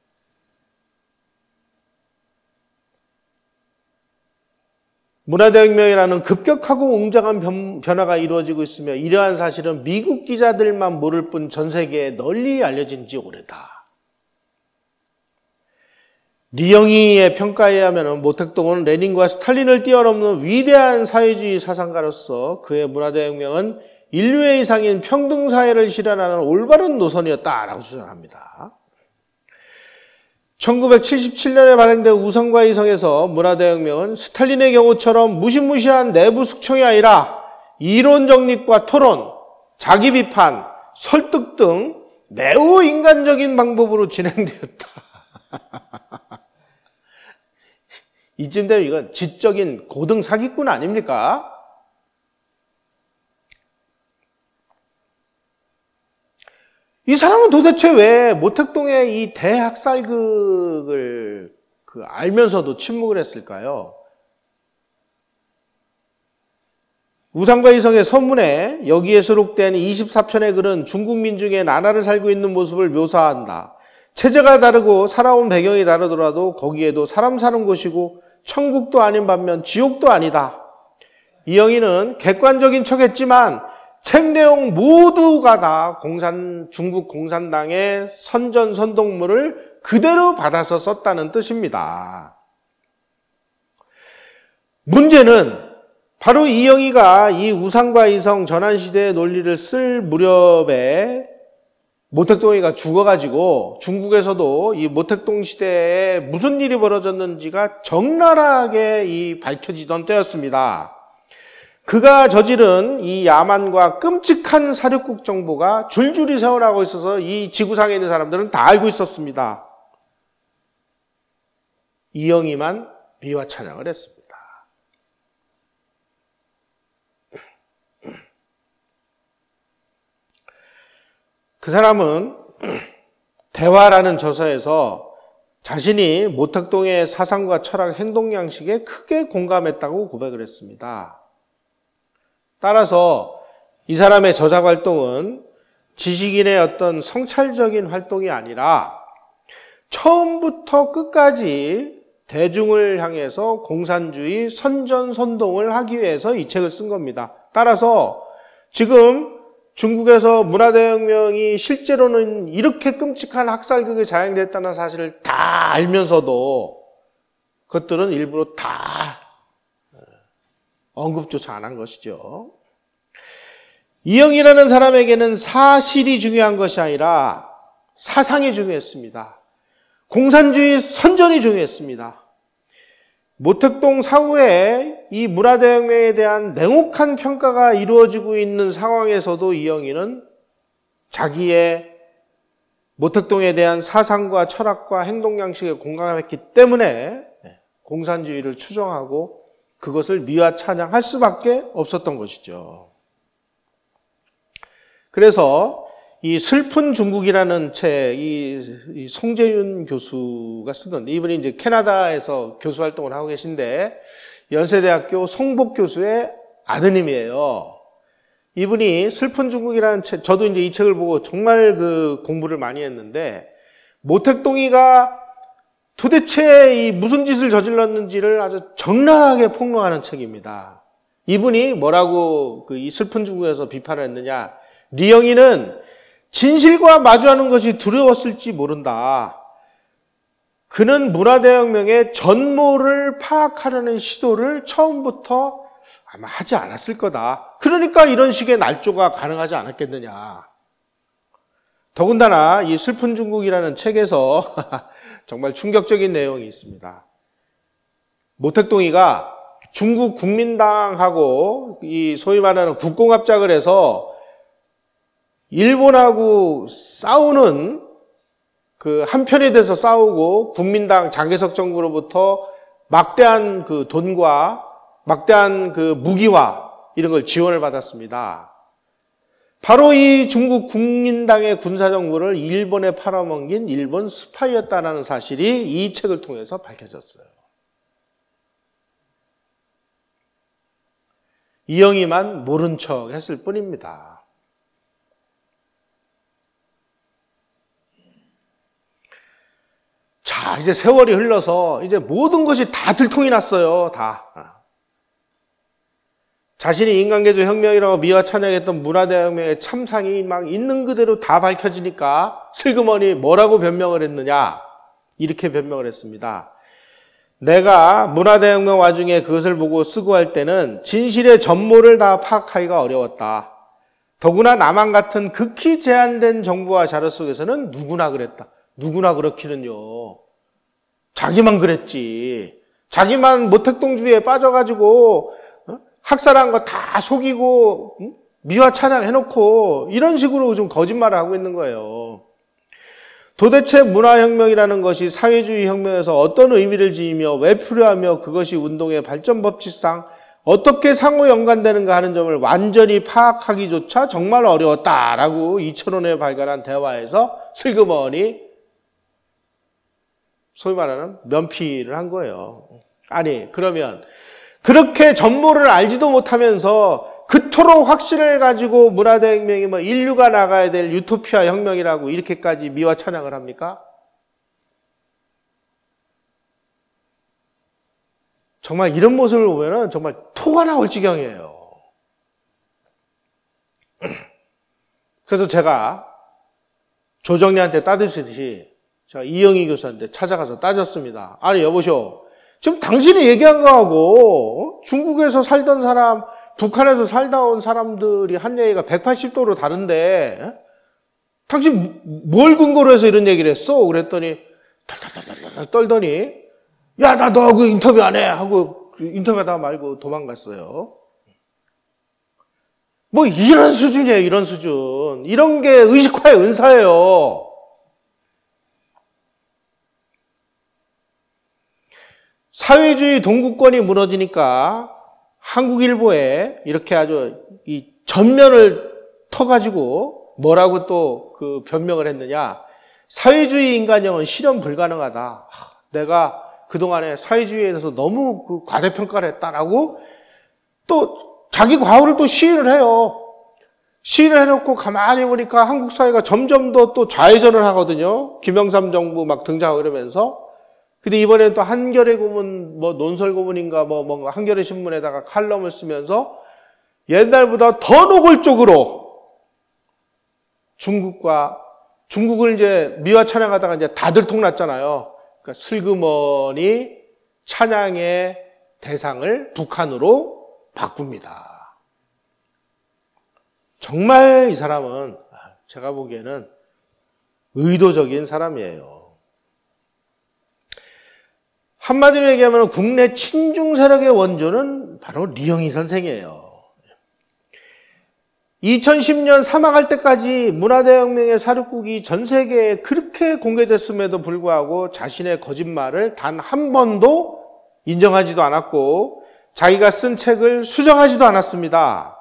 문화대혁명이라는 급격하고 웅장한 변화가 이루어지고 있으며 이러한 사실은 미국 기자들만 모를 뿐 전 세계에 널리 알려진 지 오래다. 리영희의 평가에 의하면 모택동은 레닌과 스탈린을 뛰어넘는 위대한 사회주의 사상가로서 그의 문화대혁명은 인류의 이상인 평등사회를 실현하는 올바른 노선이었다라고 주장합니다. 천구백칠십칠 년에 발행된 우성과 이성에서 문화대혁명은 스탈린의 경우처럼 무시무시한 내부 숙청이 아니라 이론 정립과 토론, 자기 비판, 설득 등 매우 인간적인 방법으로 진행되었다. 이쯤 되면 이건 지적인 고등 사기꾼 아닙니까? 이 사람은 도대체 왜 모택동의 이 대학살극을 그 알면서도 침묵을 했을까요? 우상과 이성의 서문에 여기에 수록된 이십사 편의 글은 중국 민중의 나날을 살고 있는 모습을 묘사한다. 체제가 다르고 살아온 배경이 다르더라도 거기에도 사람 사는 곳이고 천국도 아닌 반면 지옥도 아니다. 이영희는 객관적인 척했지만 책 내용 모두가 다 공산, 중국 공산당의 선전선동물을 그대로 받아서 썼다는 뜻입니다. 문제는 바로 이영희가 이 우상과 이성 전환시대의 논리를 쓸 무렵에 모택동이가 죽어가지고 중국에서도 이 모택동 시대에 무슨 일이 벌어졌는지가 적나라하게 이 밝혀지던 때였습니다. 그가 저지른 이 야만과 끔찍한 사륙국 정보가 줄줄이 세워나가고 있어서 이 지구상에 있는 사람들은 다 알고 있었습니다. 이영희만 미화 찬양을 했습니다. 그 사람은 대화라는 저서에서 자신이 모택동의 사상과 철학, 행동 양식에 크게 공감했다고 고백을 했습니다. 따라서 이 사람의 저작 활동은 지식인의 어떤 성찰적인 활동이 아니라 처음부터 끝까지 대중을 향해서 공산주의 선전선동을 하기 위해서 이 책을 쓴 겁니다. 따라서 지금 중국에서 문화대혁명이 실제로는 이렇게 끔찍한 학살극이 자행됐다는 사실을 다 알면서도 그것들은 일부러 다 언급조차 안 한 것이죠. 이영이라는 사람에게는 사실이 중요한 것이 아니라 사상이 중요했습니다. 공산주의 선전이 중요했습니다. 모택동 사후에 이 문화대혁명에 대한 냉혹한 평가가 이루어지고 있는 상황에서도 이영희는 자기의 모택동에 대한 사상과 철학과 행동 양식에 공감했기 때문에 공산주의를 추종하고 그것을 미화 찬양할 수밖에 없었던 것이죠. 그래서 이 슬픈 중국이라는 책, 이 송재윤 교수가 쓴 건데, 이분이 이제 캐나다에서 교수 활동을 하고 계신데, 연세대학교 송복 교수의 아드님이에요. 이분이 슬픈 중국이라는 책, 저도 이제 이 책을 보고 정말 그 공부를 많이 했는데, 모택동이가 도대체 이 무슨 짓을 저질렀는지를 아주 적나라하게 폭로하는 책입니다. 이분이 뭐라고 그 이 슬픈 중국에서 비판을 했느냐, 리영이는 진실과 마주하는 것이 두려웠을지 모른다. 그는 문화대혁명의 전모를 파악하려는 시도를 처음부터 아마 하지 않았을 거다. 그러니까 이런 식의 날조가 가능하지 않았겠느냐. 더군다나 이 슬픈 중국이라는 책에서 정말 충격적인 내용이 있습니다. 모택동이가 중국 국민당하고 이 소위 말하는 국공합작을 해서 일본하고 싸우는 그 한편이 돼서 싸우고 국민당 장개석 정부로부터 막대한 그 돈과 막대한 그 무기와 이런 걸 지원을 받았습니다. 바로 이 중국 국민당의 군사정부를 일본에 팔아먹긴 일본 스파이였다라는 사실이 이 책을 통해서 밝혀졌어요. 이영희만 모른 척 했을 뿐입니다. 자, 이제 세월이 흘러서 이제 모든 것이 다 들통이 났어요. 다. 자신이 인간개조 혁명이라고 미화 찬양했던 문화대혁명의 참상이 막 있는 그대로 다 밝혀지니까 슬그머니 뭐라고 변명을 했느냐? 이렇게 변명을 했습니다. 내가 문화대혁명 와중에 그것을 보고 쓰고 할 때는 진실의 전모를 다 파악하기가 어려웠다. 더구나 남한 같은 극히 제한된 정보와 자료 속에서는 누구나 그랬다. 누구나 그렇기는요. 자기만 그랬지. 자기만 모택동주의에 빠져가지고 학살한 거 다 속이고 미화 찬양해놓고 이런 식으로 좀 거짓말을 하고 있는 거예요. 도대체 문화혁명이라는 것이 사회주의 혁명에서 어떤 의미를 지니며 왜 필요하며 그것이 운동의 발전 법칙상 어떻게 상호 연관되는가 하는 점을 완전히 파악하기조차 정말 어려웠다라고 이천 년에 발간한 대화에서 슬그머니 소위 말하는 면피를 한 거예요. 아니, 그러면 그렇게 전모를 알지도 못하면서 그토록 확신을 가지고 문화대혁명이 뭐 인류가 나가야 될 유토피아 혁명이라고 이렇게까지 미화 찬양을 합니까? 정말 이런 모습을 보면은 정말 토가 나올 지경이에요. 그래서 제가 조정리한테 따지듯이 제가 이영희 교수한테 찾아가서 따졌습니다. 아니 여보쇼, 지금 당신이 얘기한 거하고 중국에서 살던 사람, 북한에서 살다 온 사람들이 한 얘기가 백팔십 도로 다른데 당신 뭘 근거로 해서 이런 얘기를 했어? 그랬더니 달달달달 떨더니 야, 나 너 그 인터뷰 안 해 하고 인터뷰하다 말고 도망갔어요. 뭐 이런 수준이에요. 이런 수준. 이런 게 의식화의 은사예요. 사회주의 동구권이 무너지니까 한국일보에 이렇게 아주 이 전면을 터가지고 뭐라고 또 그 변명을 했느냐. 사회주의 인간형은 실현 불가능하다. 내가 그동안에 사회주의에 대해서 너무 그 과대평가를 했다라고 또 자기 과오를 또 시인을 해요. 시인을 해놓고 가만히 보니까 한국 사회가 점점 더 또 좌회전을 하거든요. 김영삼 정부 막 등장하고 이러면서. 근데 이번에 또 한겨레 고문, 뭐 논설 고문인가 뭐 뭔가 한겨레 신문에다가 칼럼을 쓰면서 옛날보다 더 노골적으로 중국과, 중국을 이제 미화 찬양하다가 이제 다 들통났잖아요. 그러니까 슬그머니 찬양의 대상을 북한으로 바꿉니다. 정말 이 사람은 제가 보기에는 의도적인 사람이에요. 한마디로 얘기하면 국내 친중 세력의 원조는 바로 리영희 선생이에요. 이천십 년 사망할 때까지 문화대혁명의 사륙국이 전 세계에 그렇게 공개됐음에도 불구하고 자신의 거짓말을 단 한 번도 인정하지도 않았고 자기가 쓴 책을 수정하지도 않았습니다.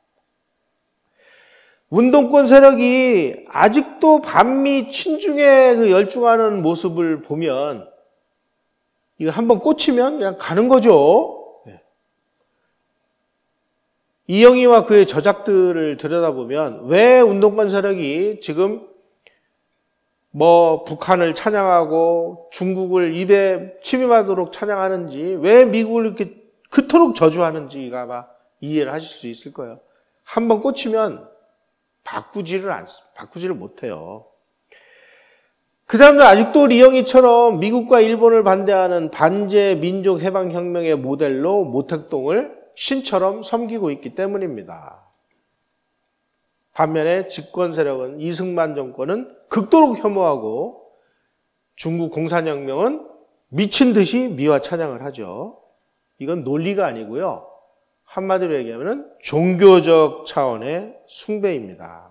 운동권 세력이 아직도 반미 친중에 그 열중하는 모습을 보면 이거 한번 꽂히면 그냥 가는 거죠. 이영희와 그의 저작들을 들여다보면 왜 운동권 세력이 지금 뭐 북한을 찬양하고 중국을 입에 침입하도록 찬양하는지, 왜 미국을 이렇게 그토록 저주하는지가 아마 이해를 하실 수 있을 거예요. 한번 꽂히면 바꾸지를 않, 바꾸지를 못해요. 그 사람들 아직도 리영희처럼 미국과 일본을 반대하는 반제 민족 해방 혁명의 모델로 모택동을 신처럼 섬기고 있기 때문입니다. 반면에 집권 세력은 이승만 정권은 극도로 혐오하고 중국 공산혁명은 미친 듯이 미화 찬양을 하죠. 이건 논리가 아니고요. 한마디로 얘기하면 종교적 차원의 숭배입니다.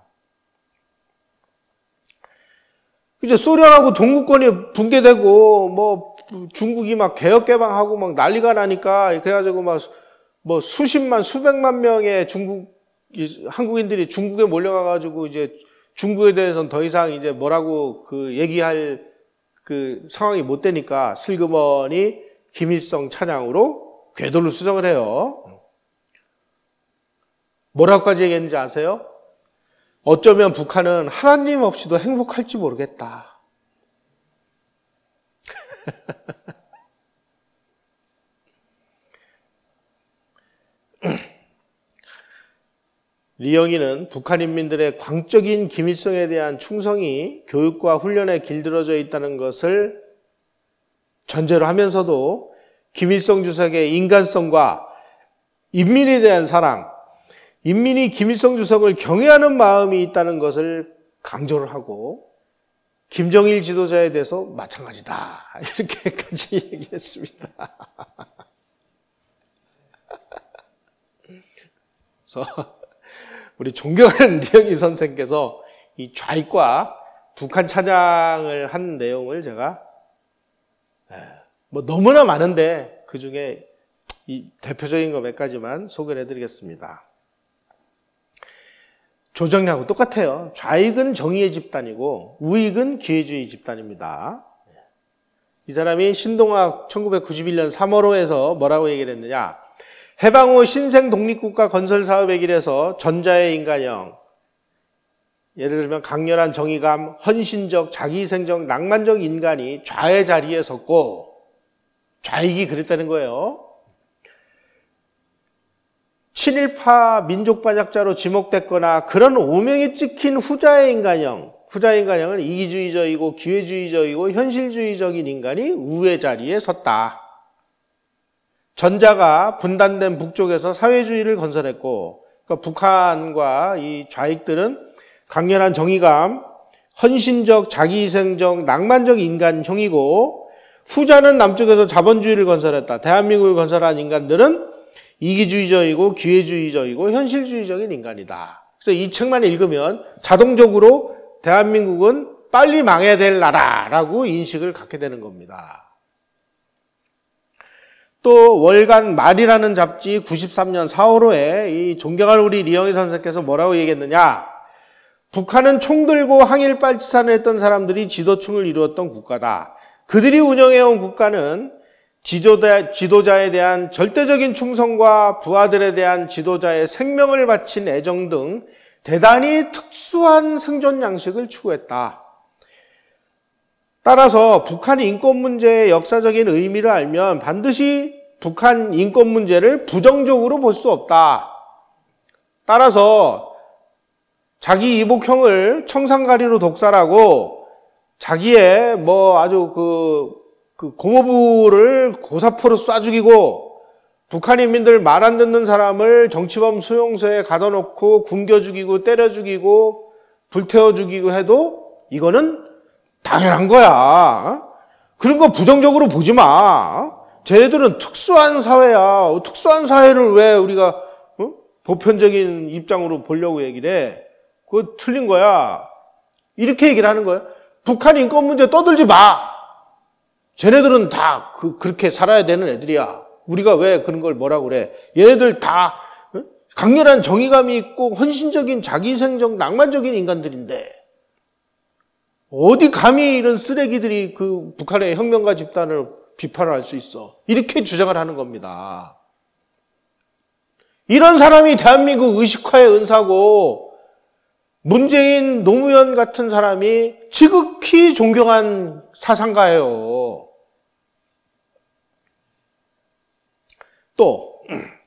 이제 소련하고 동구권이 붕괴되고 뭐 중국이 막 개혁 개방하고 막 난리가 나니까 그래가지고 막 뭐 수십만 수백만 명의 중국 한국인들이 중국에 몰려가가지고 이제 중국에 대해서는 더 이상 이제 뭐라고 그 얘기할 그 상황이 못 되니까 슬그머니 김일성 찬양으로 궤도를 수정을 해요. 뭐라고까지 얘기했는지 아세요? 어쩌면 북한은 하나님 없이도 행복할지 모르겠다. 리영희는 북한 인민들의 광적인 김일성에 대한 충성이 교육과 훈련에 길들여져 있다는 것을 전제로 하면서도 김일성 주석의 인간성과 인민에 대한 사랑, 인민이 김일성 주석을 경외하는 마음이 있다는 것을 강조를 하고 김정일 지도자에 대해서 마찬가지다. 이렇게까지 얘기했습니다. 그래서 우리 존경하는 리영희 선생께서 이 좌익과 북한 찬양을 한 내용을 제가 뭐 너무나 많은데 그 중에 이 대표적인 거 몇 가지만 소개를 해드리겠습니다. 조정래하고 똑같아요. 좌익은 정의의 집단이고 우익은 기회주의 집단입니다. 이 사람이 신동학 천구백구십일 년 삼월호에서 뭐라고 얘기를 했느냐. 해방 후 신생 독립국가 건설 사업의 길에서 전자의 인간형, 예를 들면 강렬한 정의감, 헌신적, 자기희생적, 낭만적 인간이 좌의 자리에 섰고 좌익이 그랬다는 거예요. 친일파 민족반역자로 지목됐거나 그런 오명이 찍힌 후자의 인간형, 후자의 인간형은 이기주의적이고 기회주의적이고 현실주의적인 인간이 우의 자리에 섰다. 전자가 분단된 북쪽에서 사회주의를 건설했고, 그러니까 북한과 이 좌익들은 강렬한 정의감, 헌신적, 자기희생적, 낭만적 인간형이고, 후자는 남쪽에서 자본주의를 건설했다. 대한민국을 건설한 인간들은 이기주의적이고 기회주의적이고 현실주의적인 인간이다. 그래서 이 책만 읽으면 자동적으로 대한민국은 빨리 망해야 될 나라라고 인식을 갖게 되는 겁니다. 또 월간 말이라는 잡지 구십삼 년 사월호에 이 존경하는 우리 리영희 선생께서 뭐라고 얘기했느냐. 북한은 총 들고 항일 빨치산을 했던 사람들이 지도층을 이루었던 국가다. 그들이 운영해온 국가는 지도자, 지도자에 대한 절대적인 충성과 부하들에 대한 지도자의 생명을 바친 애정 등 대단히 특수한 생존 양식을 추구했다. 따라서 북한 인권 문제의 역사적인 의미를 알면 반드시 북한 인권 문제를 부정적으로 볼 수 없다. 따라서 자기 이복형을 청산가리로 독살하고 자기의 뭐 아주 그, 그 고모부를 고사포로 쏴 죽이고 북한 인민들 말 안 듣는 사람을 정치범 수용소에 가둬놓고 굶겨 죽이고 때려 죽이고 불태워 죽이고 해도 이거는 당연한 거야. 그런 거 부정적으로 보지 마. 쟤네들은 특수한 사회야. 특수한 사회를 왜 우리가 어? 보편적인 입장으로 보려고 얘기를 해. 그거 틀린 거야. 이렇게 얘기를 하는 거야. 북한 인권 문제 떠들지 마. 쟤네들은 다 그, 그렇게 살아야 되는 애들이야. 우리가 왜 그런 걸 뭐라고 그래. 얘네들 다 강렬한 정의감이 있고 헌신적인 자기희생적 낭만적인 인간들인데 어디 감히 이런 쓰레기들이 그 북한의 혁명가 집단을 비판을 할 수 있어. 이렇게 주장을 하는 겁니다. 이런 사람이 대한민국 의식화의 은사고 문재인, 노무현 같은 사람이 지극히 존경한 사상가예요. 또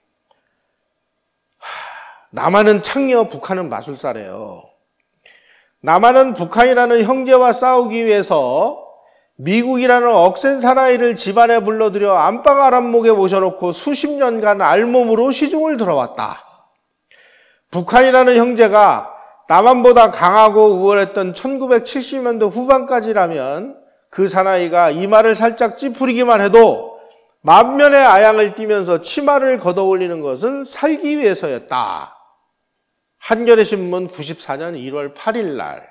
남한은 창녀, 북한은 마술사래요. 남한은 북한이라는 형제와 싸우기 위해서 미국이라는 억센 사나이를 집안에 불러들여 안방 아랫목에 모셔놓고 수십 년간 알몸으로 시중을 들어왔다. 북한이라는 형제가 남한보다 강하고 우월했던 천구백칠십 년도 후반까지라면 그 사나이가 이마를 살짝 찌푸리기만 해도 만면의 아양을 띠면서 치마를 걷어올리는 것은 살기 위해서였다. 한겨레 신문 구십사 년 일월 팔일 날.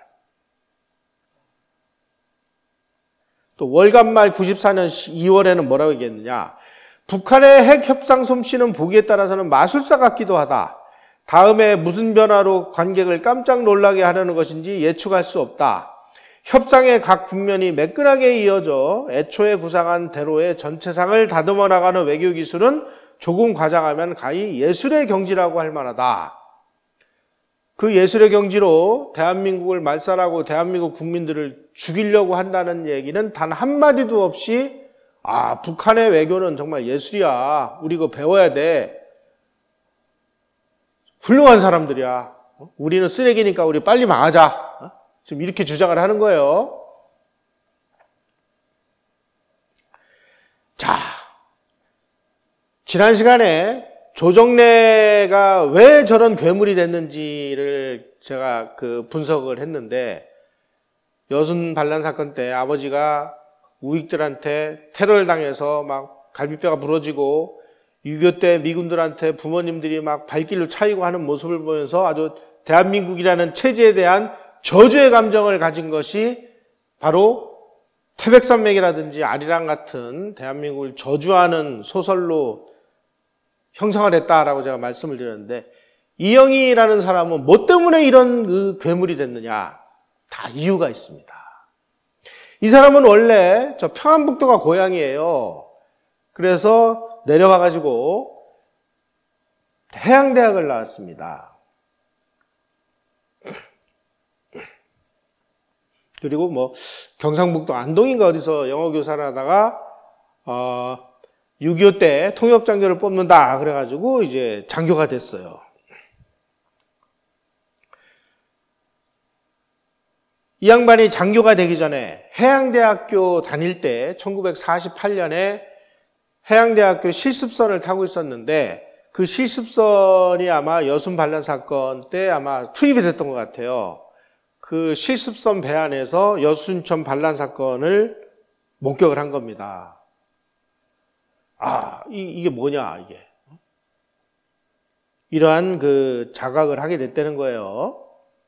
또 월간말 구십사 년 이월에는 뭐라고 얘기했느냐. 북한의 핵 협상 솜씨는 보기에 따라서는 마술사 같기도 하다. 다음에 무슨 변화로 관객을 깜짝 놀라게 하려는 것인지 예측할 수 없다. 협상의 각 국면이 매끈하게 이어져 애초에 구상한 대로의 전체상을 다듬어 나가는 외교 기술은 조금 과장하면 가히 예술의 경지라고 할 만하다. 그 예술의 경지로 대한민국을 말살하고 대한민국 국민들을 죽이려고 한다는 얘기는 단 한마디도 없이 아, 북한의 외교는 정말 예술이야. 우리 이거 배워야 돼. 훌륭한 사람들이야. 우리는 쓰레기니까 우리 빨리 망하자. 지금 이렇게 주장을 하는 거예요. 자, 지난 시간에 조정래가 왜 저런 괴물이 됐는지를 제가 그 분석을 했는데 여순 반란 사건 때 아버지가 우익들한테 테러를 당해서 막 갈비뼈가 부러지고 유교 때 미군들한테 부모님들이 막 발길로 차이고 하는 모습을 보면서 아주 대한민국이라는 체제에 대한 저주의 감정을 가진 것이 바로 태백산맥이라든지 아리랑 같은 대한민국을 저주하는 소설로 형성을 했다라고 제가 말씀을 드렸는데 이영희라는 사람은 뭐 때문에 이런 그 괴물이 됐느냐? 다 이유가 있습니다. 이 사람은 원래 저 평안북도가 고향이에요. 그래서 내려가가지고 해양대학을 나왔습니다. 그리고 뭐 경상북도 안동인가 어디서 영어교사를 하다가 어, 육이오 때 통역장교를 뽑는다 그래가지고 이제 장교가 됐어요. 이 양반이 장교가 되기 전에 해양대학교 다닐 때 천구백사십팔 년에 해양대학교 실습선을 타고 있었는데 그 실습선이 아마 여순 반란 사건 때 아마 투입이 됐던 것 같아요. 그 실습선 배 안에서 여순천 반란 사건을 목격을 한 겁니다. 아, 이, 이게 뭐냐, 이게. 이러한 그 자각을 하게 됐다는 거예요.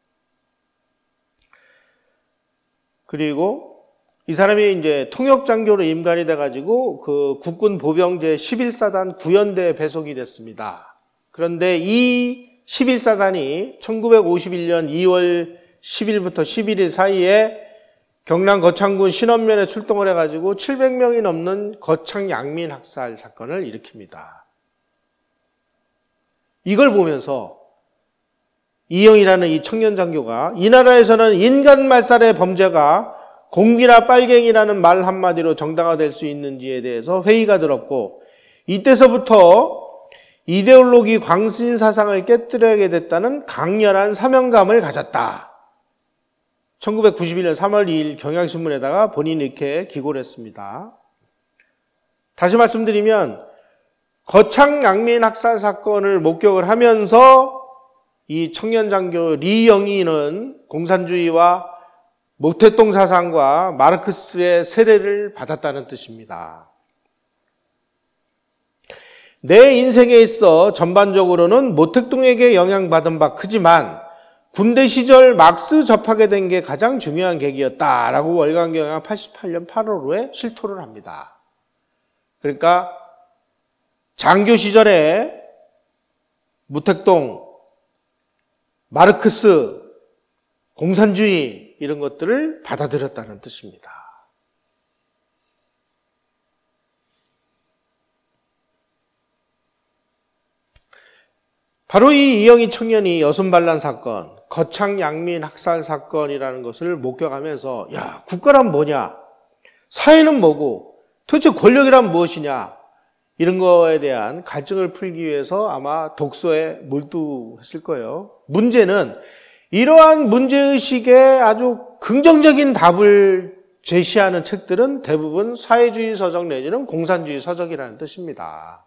그리고 이 사람이 이제 통역장교로 임관이 돼가지고 그 국군 보병 제십일 사단 구연대에 배속이 됐습니다. 그런데 이 십일 사단이 천구백오십일 년 이월 십 일부터 십일 일 사이에 경남 거창군 신원면에 출동을 해가지고 칠백 명이 넘는 거창 양민 학살 사건을 일으킵니다. 이걸 보면서 이영이라는 이 청년 장교가 이 나라에서는 인간 말살의 범죄가 공기나 빨갱이라는 말 한마디로 정당화될 수 있는지에 대해서 회의가 들었고, 이때서부터 이데올로기 광신 사상을 깨뜨려야 됐다는 강렬한 사명감을 가졌다. 천구백구십일 년 삼월 이일 경향신문에다가 본인이 이렇게 기고를 했습니다. 다시 말씀드리면 거창 양민 학살 사건을 목격을 하면서 이 청년 장교 리영희는 공산주의와 모택동 사상과 마르크스의 세례를 받았다는 뜻입니다. 내 인생에 있어 전반적으로는 모택동에게 영향받은 바 크지만 군대 시절 막스 접하게 된 게 가장 중요한 계기였다라고 월간경향 팔십팔 년 팔월호에 실토를 합니다. 그러니까 장교 시절에 모택동, 마르크스, 공산주의 이런 것들을 받아들였다는 뜻입니다. 바로 이 이영희 청년이 여순반란 사건, 거창 양민 학살 사건이라는 것을 목격하면서 야, 국가란 뭐냐? 사회는 뭐고? 도대체 권력이란 무엇이냐? 이런 거에 대한 갈증을 풀기 위해서 아마 독서에 몰두했을 거예요. 문제는 이러한 문제의식에 아주 긍정적인 답을 제시하는 책들은 대부분 사회주의 서적 내지는 공산주의 서적이라는 뜻입니다.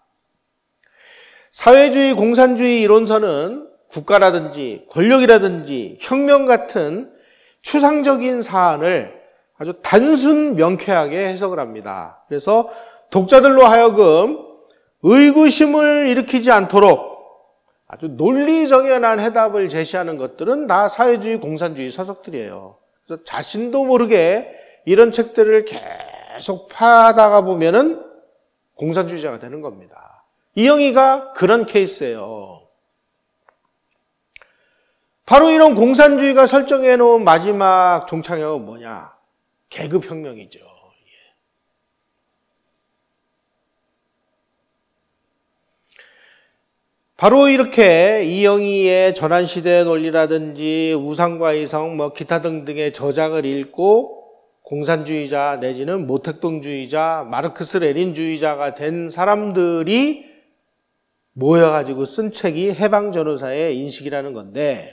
사회주의, 공산주의 이론서는 국가라든지 권력이라든지 혁명 같은 추상적인 사안을 아주 단순 명쾌하게 해석을 합니다. 그래서 독자들로 하여금 의구심을 일으키지 않도록 아주 논리정연한 해답을 제시하는 것들은 다 사회주의, 공산주의 서적들이에요. 그래서 자신도 모르게 이런 책들을 계속 파다가 보면은 공산주의자가 되는 겁니다. 이영희가 그런 케이스예요. 바로 이런 공산주의가 설정해 놓은 마지막 종착역은 뭐냐? 계급혁명이죠. 바로 이렇게 이영희의 전환시대의 논리라든지 우상과 이성, 뭐 기타 등등의 저작을 읽고 공산주의자 내지는 모택동주의자, 마르크스 레닌주의자가 된 사람들이 모여가지고 쓴 책이 해방전후사의 인식이라는 건데,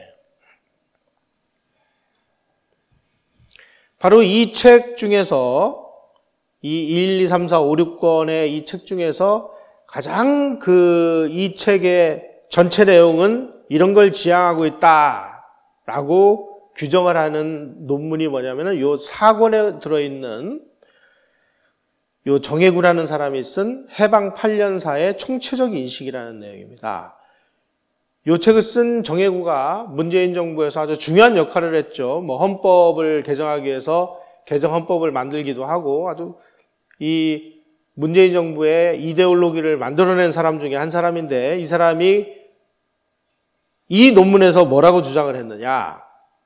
바로 이 책 중에서 이 일, 이, 삼, 사, 오, 육 권의 이 책 중에서 가장 그 이 책의 전체 내용은 이런 걸 지향하고 있다라고 규정을 하는 논문이 뭐냐면은 요 사 권에 들어있는 요 정혜구라는 사람이 쓴 해방 팔 년사의 총체적 인식이라는 내용입니다. 요 책을 쓴 정혜구가 문재인 정부에서 아주 중요한 역할을 했죠. 뭐 헌법을 개정하기 위해서 개정 헌법을 만들기도 하고 아주 이 문재인 정부의 이데올로기를 만들어낸 사람 중에 한 사람인데, 이 사람이 이 논문에서 뭐라고 주장을 했느냐?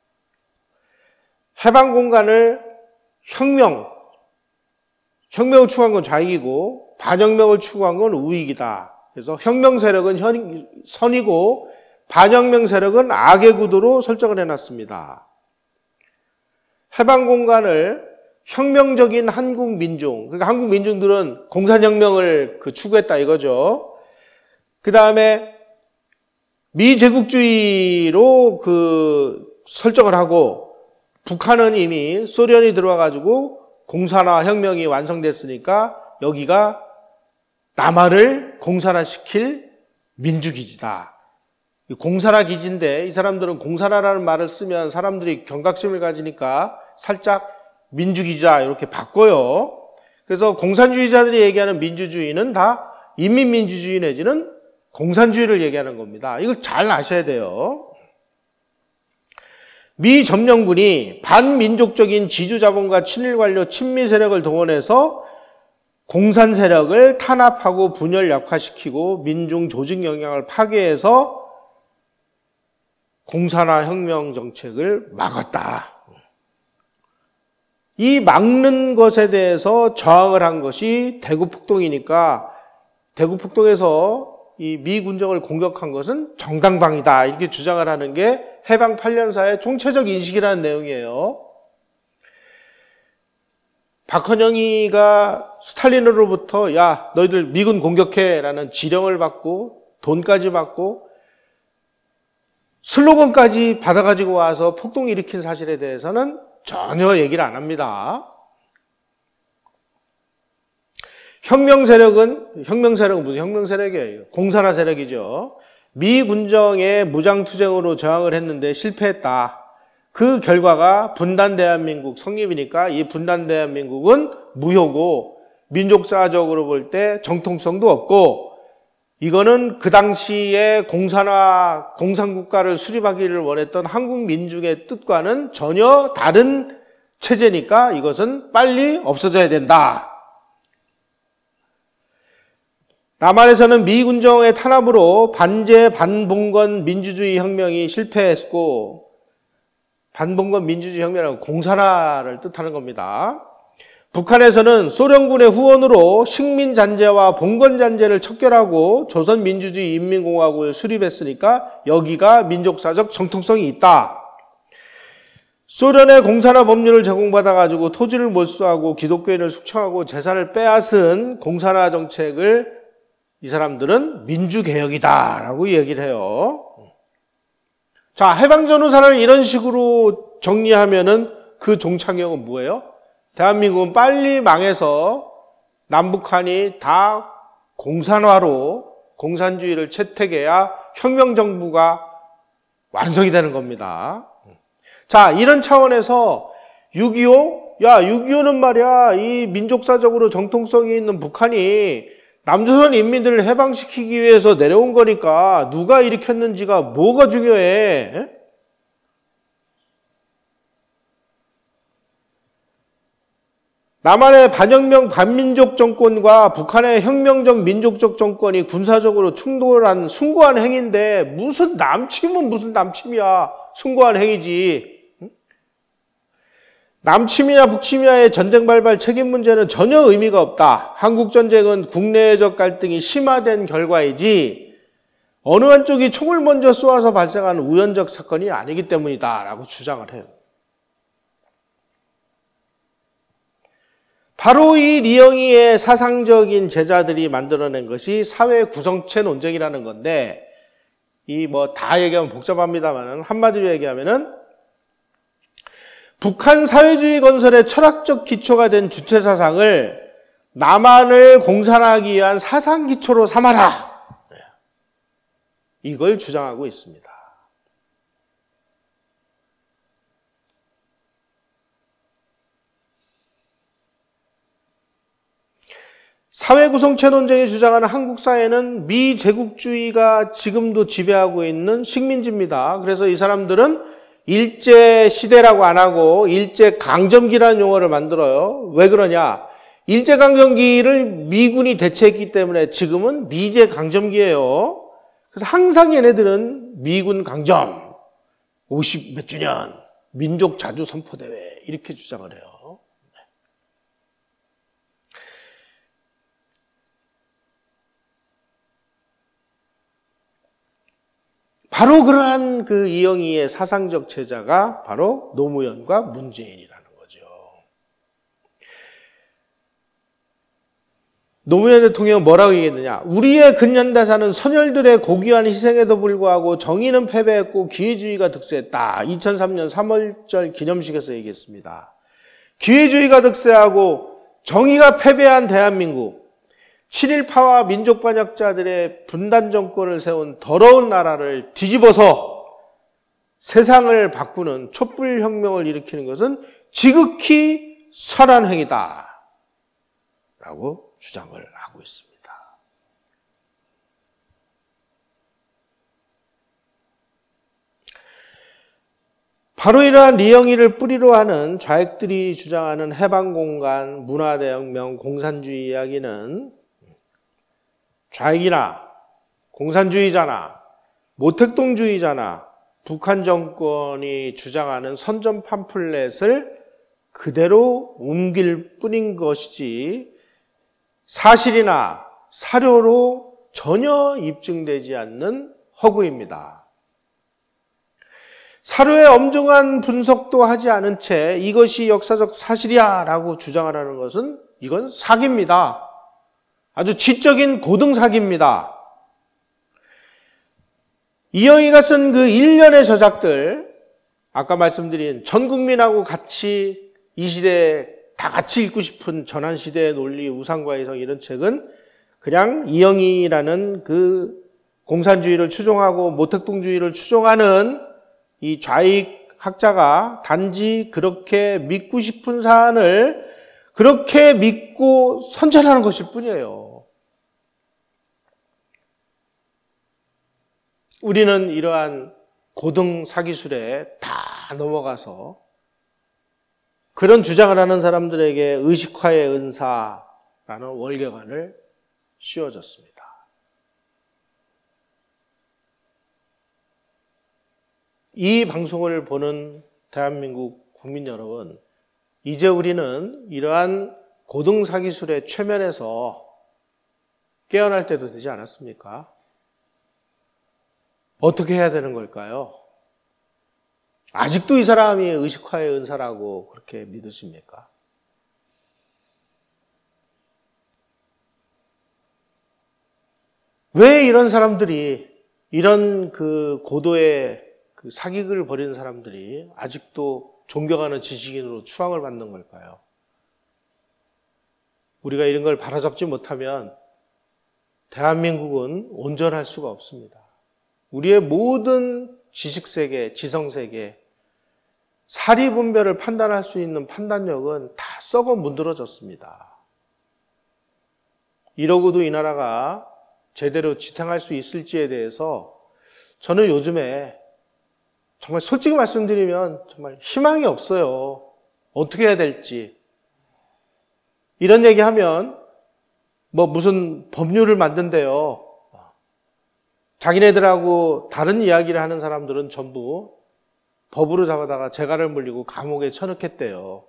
해방 공간을 혁명, 혁명을 추구한 건 좌익이고 반혁명을 추구한 건 우익이다. 그래서 혁명 세력은 현, 선이고 반혁명 세력은 악의 구도로 설정을 해놨습니다. 해방 공간을 혁명적인 한국 민중, 그러니까 한국 민중들은 공산혁명을 그 추구했다 이거죠. 그 다음에 미제국주의로 그 설정을 하고, 북한은 이미 소련이 들어와가지고 공산화 혁명이 완성됐으니까 여기가 남한을 공산화시킬 민주기지다. 공산화 기지인데 이 사람들은 공산화라는 말을 쓰면 사람들이 경각심을 가지니까 살짝 민주기자 이렇게 바꿔요. 그래서 공산주의자들이 얘기하는 민주주의는 다 인민민주주의 내지는 공산주의를 얘기하는 겁니다. 이걸 잘 아셔야 돼요. 미 점령군이 반민족적인 지주자본과 친일관료 친미 세력을 동원해서 공산 세력을 탄압하고 분열 약화시키고 민중 조직 영향을 파괴해서 공산화 혁명 정책을 막았다. 이 막는 것에 대해서 저항을 한 것이 대구폭동이니까 대구폭동에서 이 미 군정을 공격한 것은 정당방위다. 이렇게 주장을 하는 게 해방 팔 년사의 총체적 인식이라는 내용이에요. 박헌영이가 스탈린으로부터 야 너희들 미군 공격해 라는 지령을 받고 돈까지 받고 슬로건까지 받아가지고 와서 폭동 일으킨 사실에 대해서는 전혀 얘기를 안 합니다. 혁명 세력은, 혁명 세력은 무슨 혁명 세력이에요? 공산화 세력이죠. 미 군정의 무장투쟁으로 저항을 했는데 실패했다. 그 결과가 분단 대한민국 성립이니까 이 분단 대한민국은 무효고 민족사적으로 볼 때 정통성도 없고 이거는 그 당시에 공산화, 공산국가를 수립하기를 원했던 한국 민중의 뜻과는 전혀 다른 체제니까 이것은 빨리 없어져야 된다. 남한에서는 미 군정의 탄압으로 반제 반봉건 민주주의 혁명이 실패했고 반봉건 민주주의 혁명이라고 공산화를 뜻하는 겁니다. 북한에서는 소련군의 후원으로 식민잔재와 봉건잔재를 척결하고 조선민주주의 인민공화국을 수립했으니까 여기가 민족사적 정통성이 있다. 소련의 공산화 법률을 제공받아가지고 토지를 몰수하고 기독교인을 숙청하고 재산을 빼앗은 공산화 정책을 이 사람들은 민주개혁이다라고 얘기를 해요. 자, 해방전후사를 이런 식으로 정리하면은 그 종착역은 뭐예요? 대한민국은 빨리 망해서 남북한이 다 공산화로 공산주의를 채택해야 혁명정부가 완성이 되는 겁니다. 자, 이런 차원에서 육이오? 야, 육이오는 말이야, 이 민족사적으로 정통성이 있는 북한이 남조선 인민들을 해방시키기 위해서 내려온 거니까 누가 일으켰는지가 뭐가 중요해? 남한의 반혁명 반민족 정권과 북한의 혁명적 민족적 정권이 군사적으로 충돌한 숭고한 행위인데 무슨 남침은 무슨 남침이야. 숭고한 행위지. 남침이냐 북침이냐의 전쟁 발발 책임 문제는 전혀 의미가 없다. 한국전쟁은 국내적 갈등이 심화된 결과이지 어느 한쪽이 총을 먼저 쏘아서 발생한 우연적 사건이 아니기 때문이다 라고 주장을 해요. 바로 이 리영이의 사상적인 제자들이 만들어낸 것이 사회 구성체 논쟁이라는 건데 이 뭐 다 얘기하면 복잡합니다만 한마디로 얘기하면은 북한 사회주의 건설의 철학적 기초가 된 주체사상을 남한을 공산화하기 위한 사상 기초로 삼아라. 이걸 주장하고 있습니다. 사회 구성체 논쟁이 주장하는 한국 사회는 미제국주의가 지금도 지배하고 있는 식민지입니다. 그래서 이 사람들은 일제시대라고 안 하고 일제강점기라는 용어를 만들어요. 왜 그러냐? 일제강점기를 미군이 대체했기 때문에 지금은 미제강점기예요. 그래서 항상 얘네들은 미군 강점, 오십 몇 주년, 민족 자주 선포대회 이렇게 주장을 해요. 바로 그러한 그 이영희의 사상적 제자가 바로 노무현과 문재인이라는 거죠. 노무현 대통령은 뭐라고 얘기했느냐? 우리의 근현대사는 선열들의 고귀한 희생에도 불구하고 정의는 패배했고 기회주의가 득세했다. 이천삼 년 삼월절 기념식에서 얘기했습니다. 기회주의가 득세하고 정의가 패배한 대한민국, 친일파와 민족반역자들의 분단 정권을 세운 더러운 나라를 뒤집어서 세상을 바꾸는 촛불혁명을 일으키는 것은 지극히 선한 행위다 라고 주장을 하고 있습니다. 바로 이러한 리영이를 뿌리로 하는 좌익들이 주장하는 해방공간, 문화대혁명, 공산주의 이야기는 좌익이나 공산주의자나 모택동주의자나 북한 정권이 주장하는 선전 팜플렛을 그대로 옮길 뿐인 것이지 사실이나 사료로 전혀 입증되지 않는 허구입니다. 사료의 엄중한 분석도 하지 않은 채 이것이 역사적 사실이야 라고 주장하라는 것은 이건 사기입니다. 아주 지적인 고등 사기입니다. 이영희가 쓴 그 일련의 저작들, 아까 말씀드린 전 국민하고 같이 이 시대에 다 같이 읽고 싶은 전환시대의 논리, 우상과의 성 이런 책은 그냥 이영희라는 그 공산주의를 추종하고 모택동주의를 추종하는 이 좌익 학자가 단지 그렇게 믿고 싶은 사안을 그렇게 믿고 선전하는 것일 뿐이에요. 우리는 이러한 고등 사기술에 다 넘어가서 그런 주장을 하는 사람들에게 의식화의 은사라는 월계관을 씌워줬습니다. 이 방송을 보는 대한민국 국민 여러분, 이제 우리는 이러한 고등 사기술의 최면에서 깨어날 때도 되지 않았습니까? 어떻게 해야 되는 걸까요? 아직도 이 사람이 의식화의 은사라고 그렇게 믿으십니까? 왜 이런 사람들이, 이런 그 고도의 그 사기극을 벌이는 사람들이 아직도 존경하는 지식인으로 추앙을 받는 걸까요? 우리가 이런 걸 바로잡지 못하면 대한민국은 온전할 수가 없습니다. 우리의 모든 지식세계, 지성세계, 사리분별을 판단할 수 있는 판단력은 다 썩어 문드러졌습니다. 이러고도 이 나라가 제대로 지탱할 수 있을지에 대해서 저는 요즘에 정말 솔직히 말씀드리면 정말 희망이 없어요. 어떻게 해야 될지. 이런 얘기하면 뭐 무슨 법률을 만든대요. 자기네들하고 다른 이야기를 하는 사람들은 전부 법으로 잡아다가 재갈을 물리고 감옥에 쳐넣겠대요.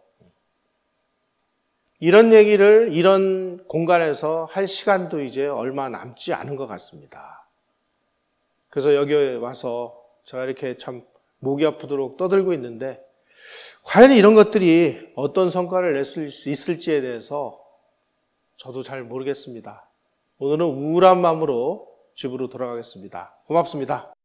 이런 얘기를 이런 공간에서 할 시간도 이제 얼마 남지 않은 것 같습니다. 그래서 여기 와서 제가 이렇게 참 목이 아프도록 떠들고 있는데 과연 이런 것들이 어떤 성과를 낼 수 있을지에 대해서 저도 잘 모르겠습니다. 오늘은 우울한 마음으로 집으로 돌아가겠습니다. 고맙습니다.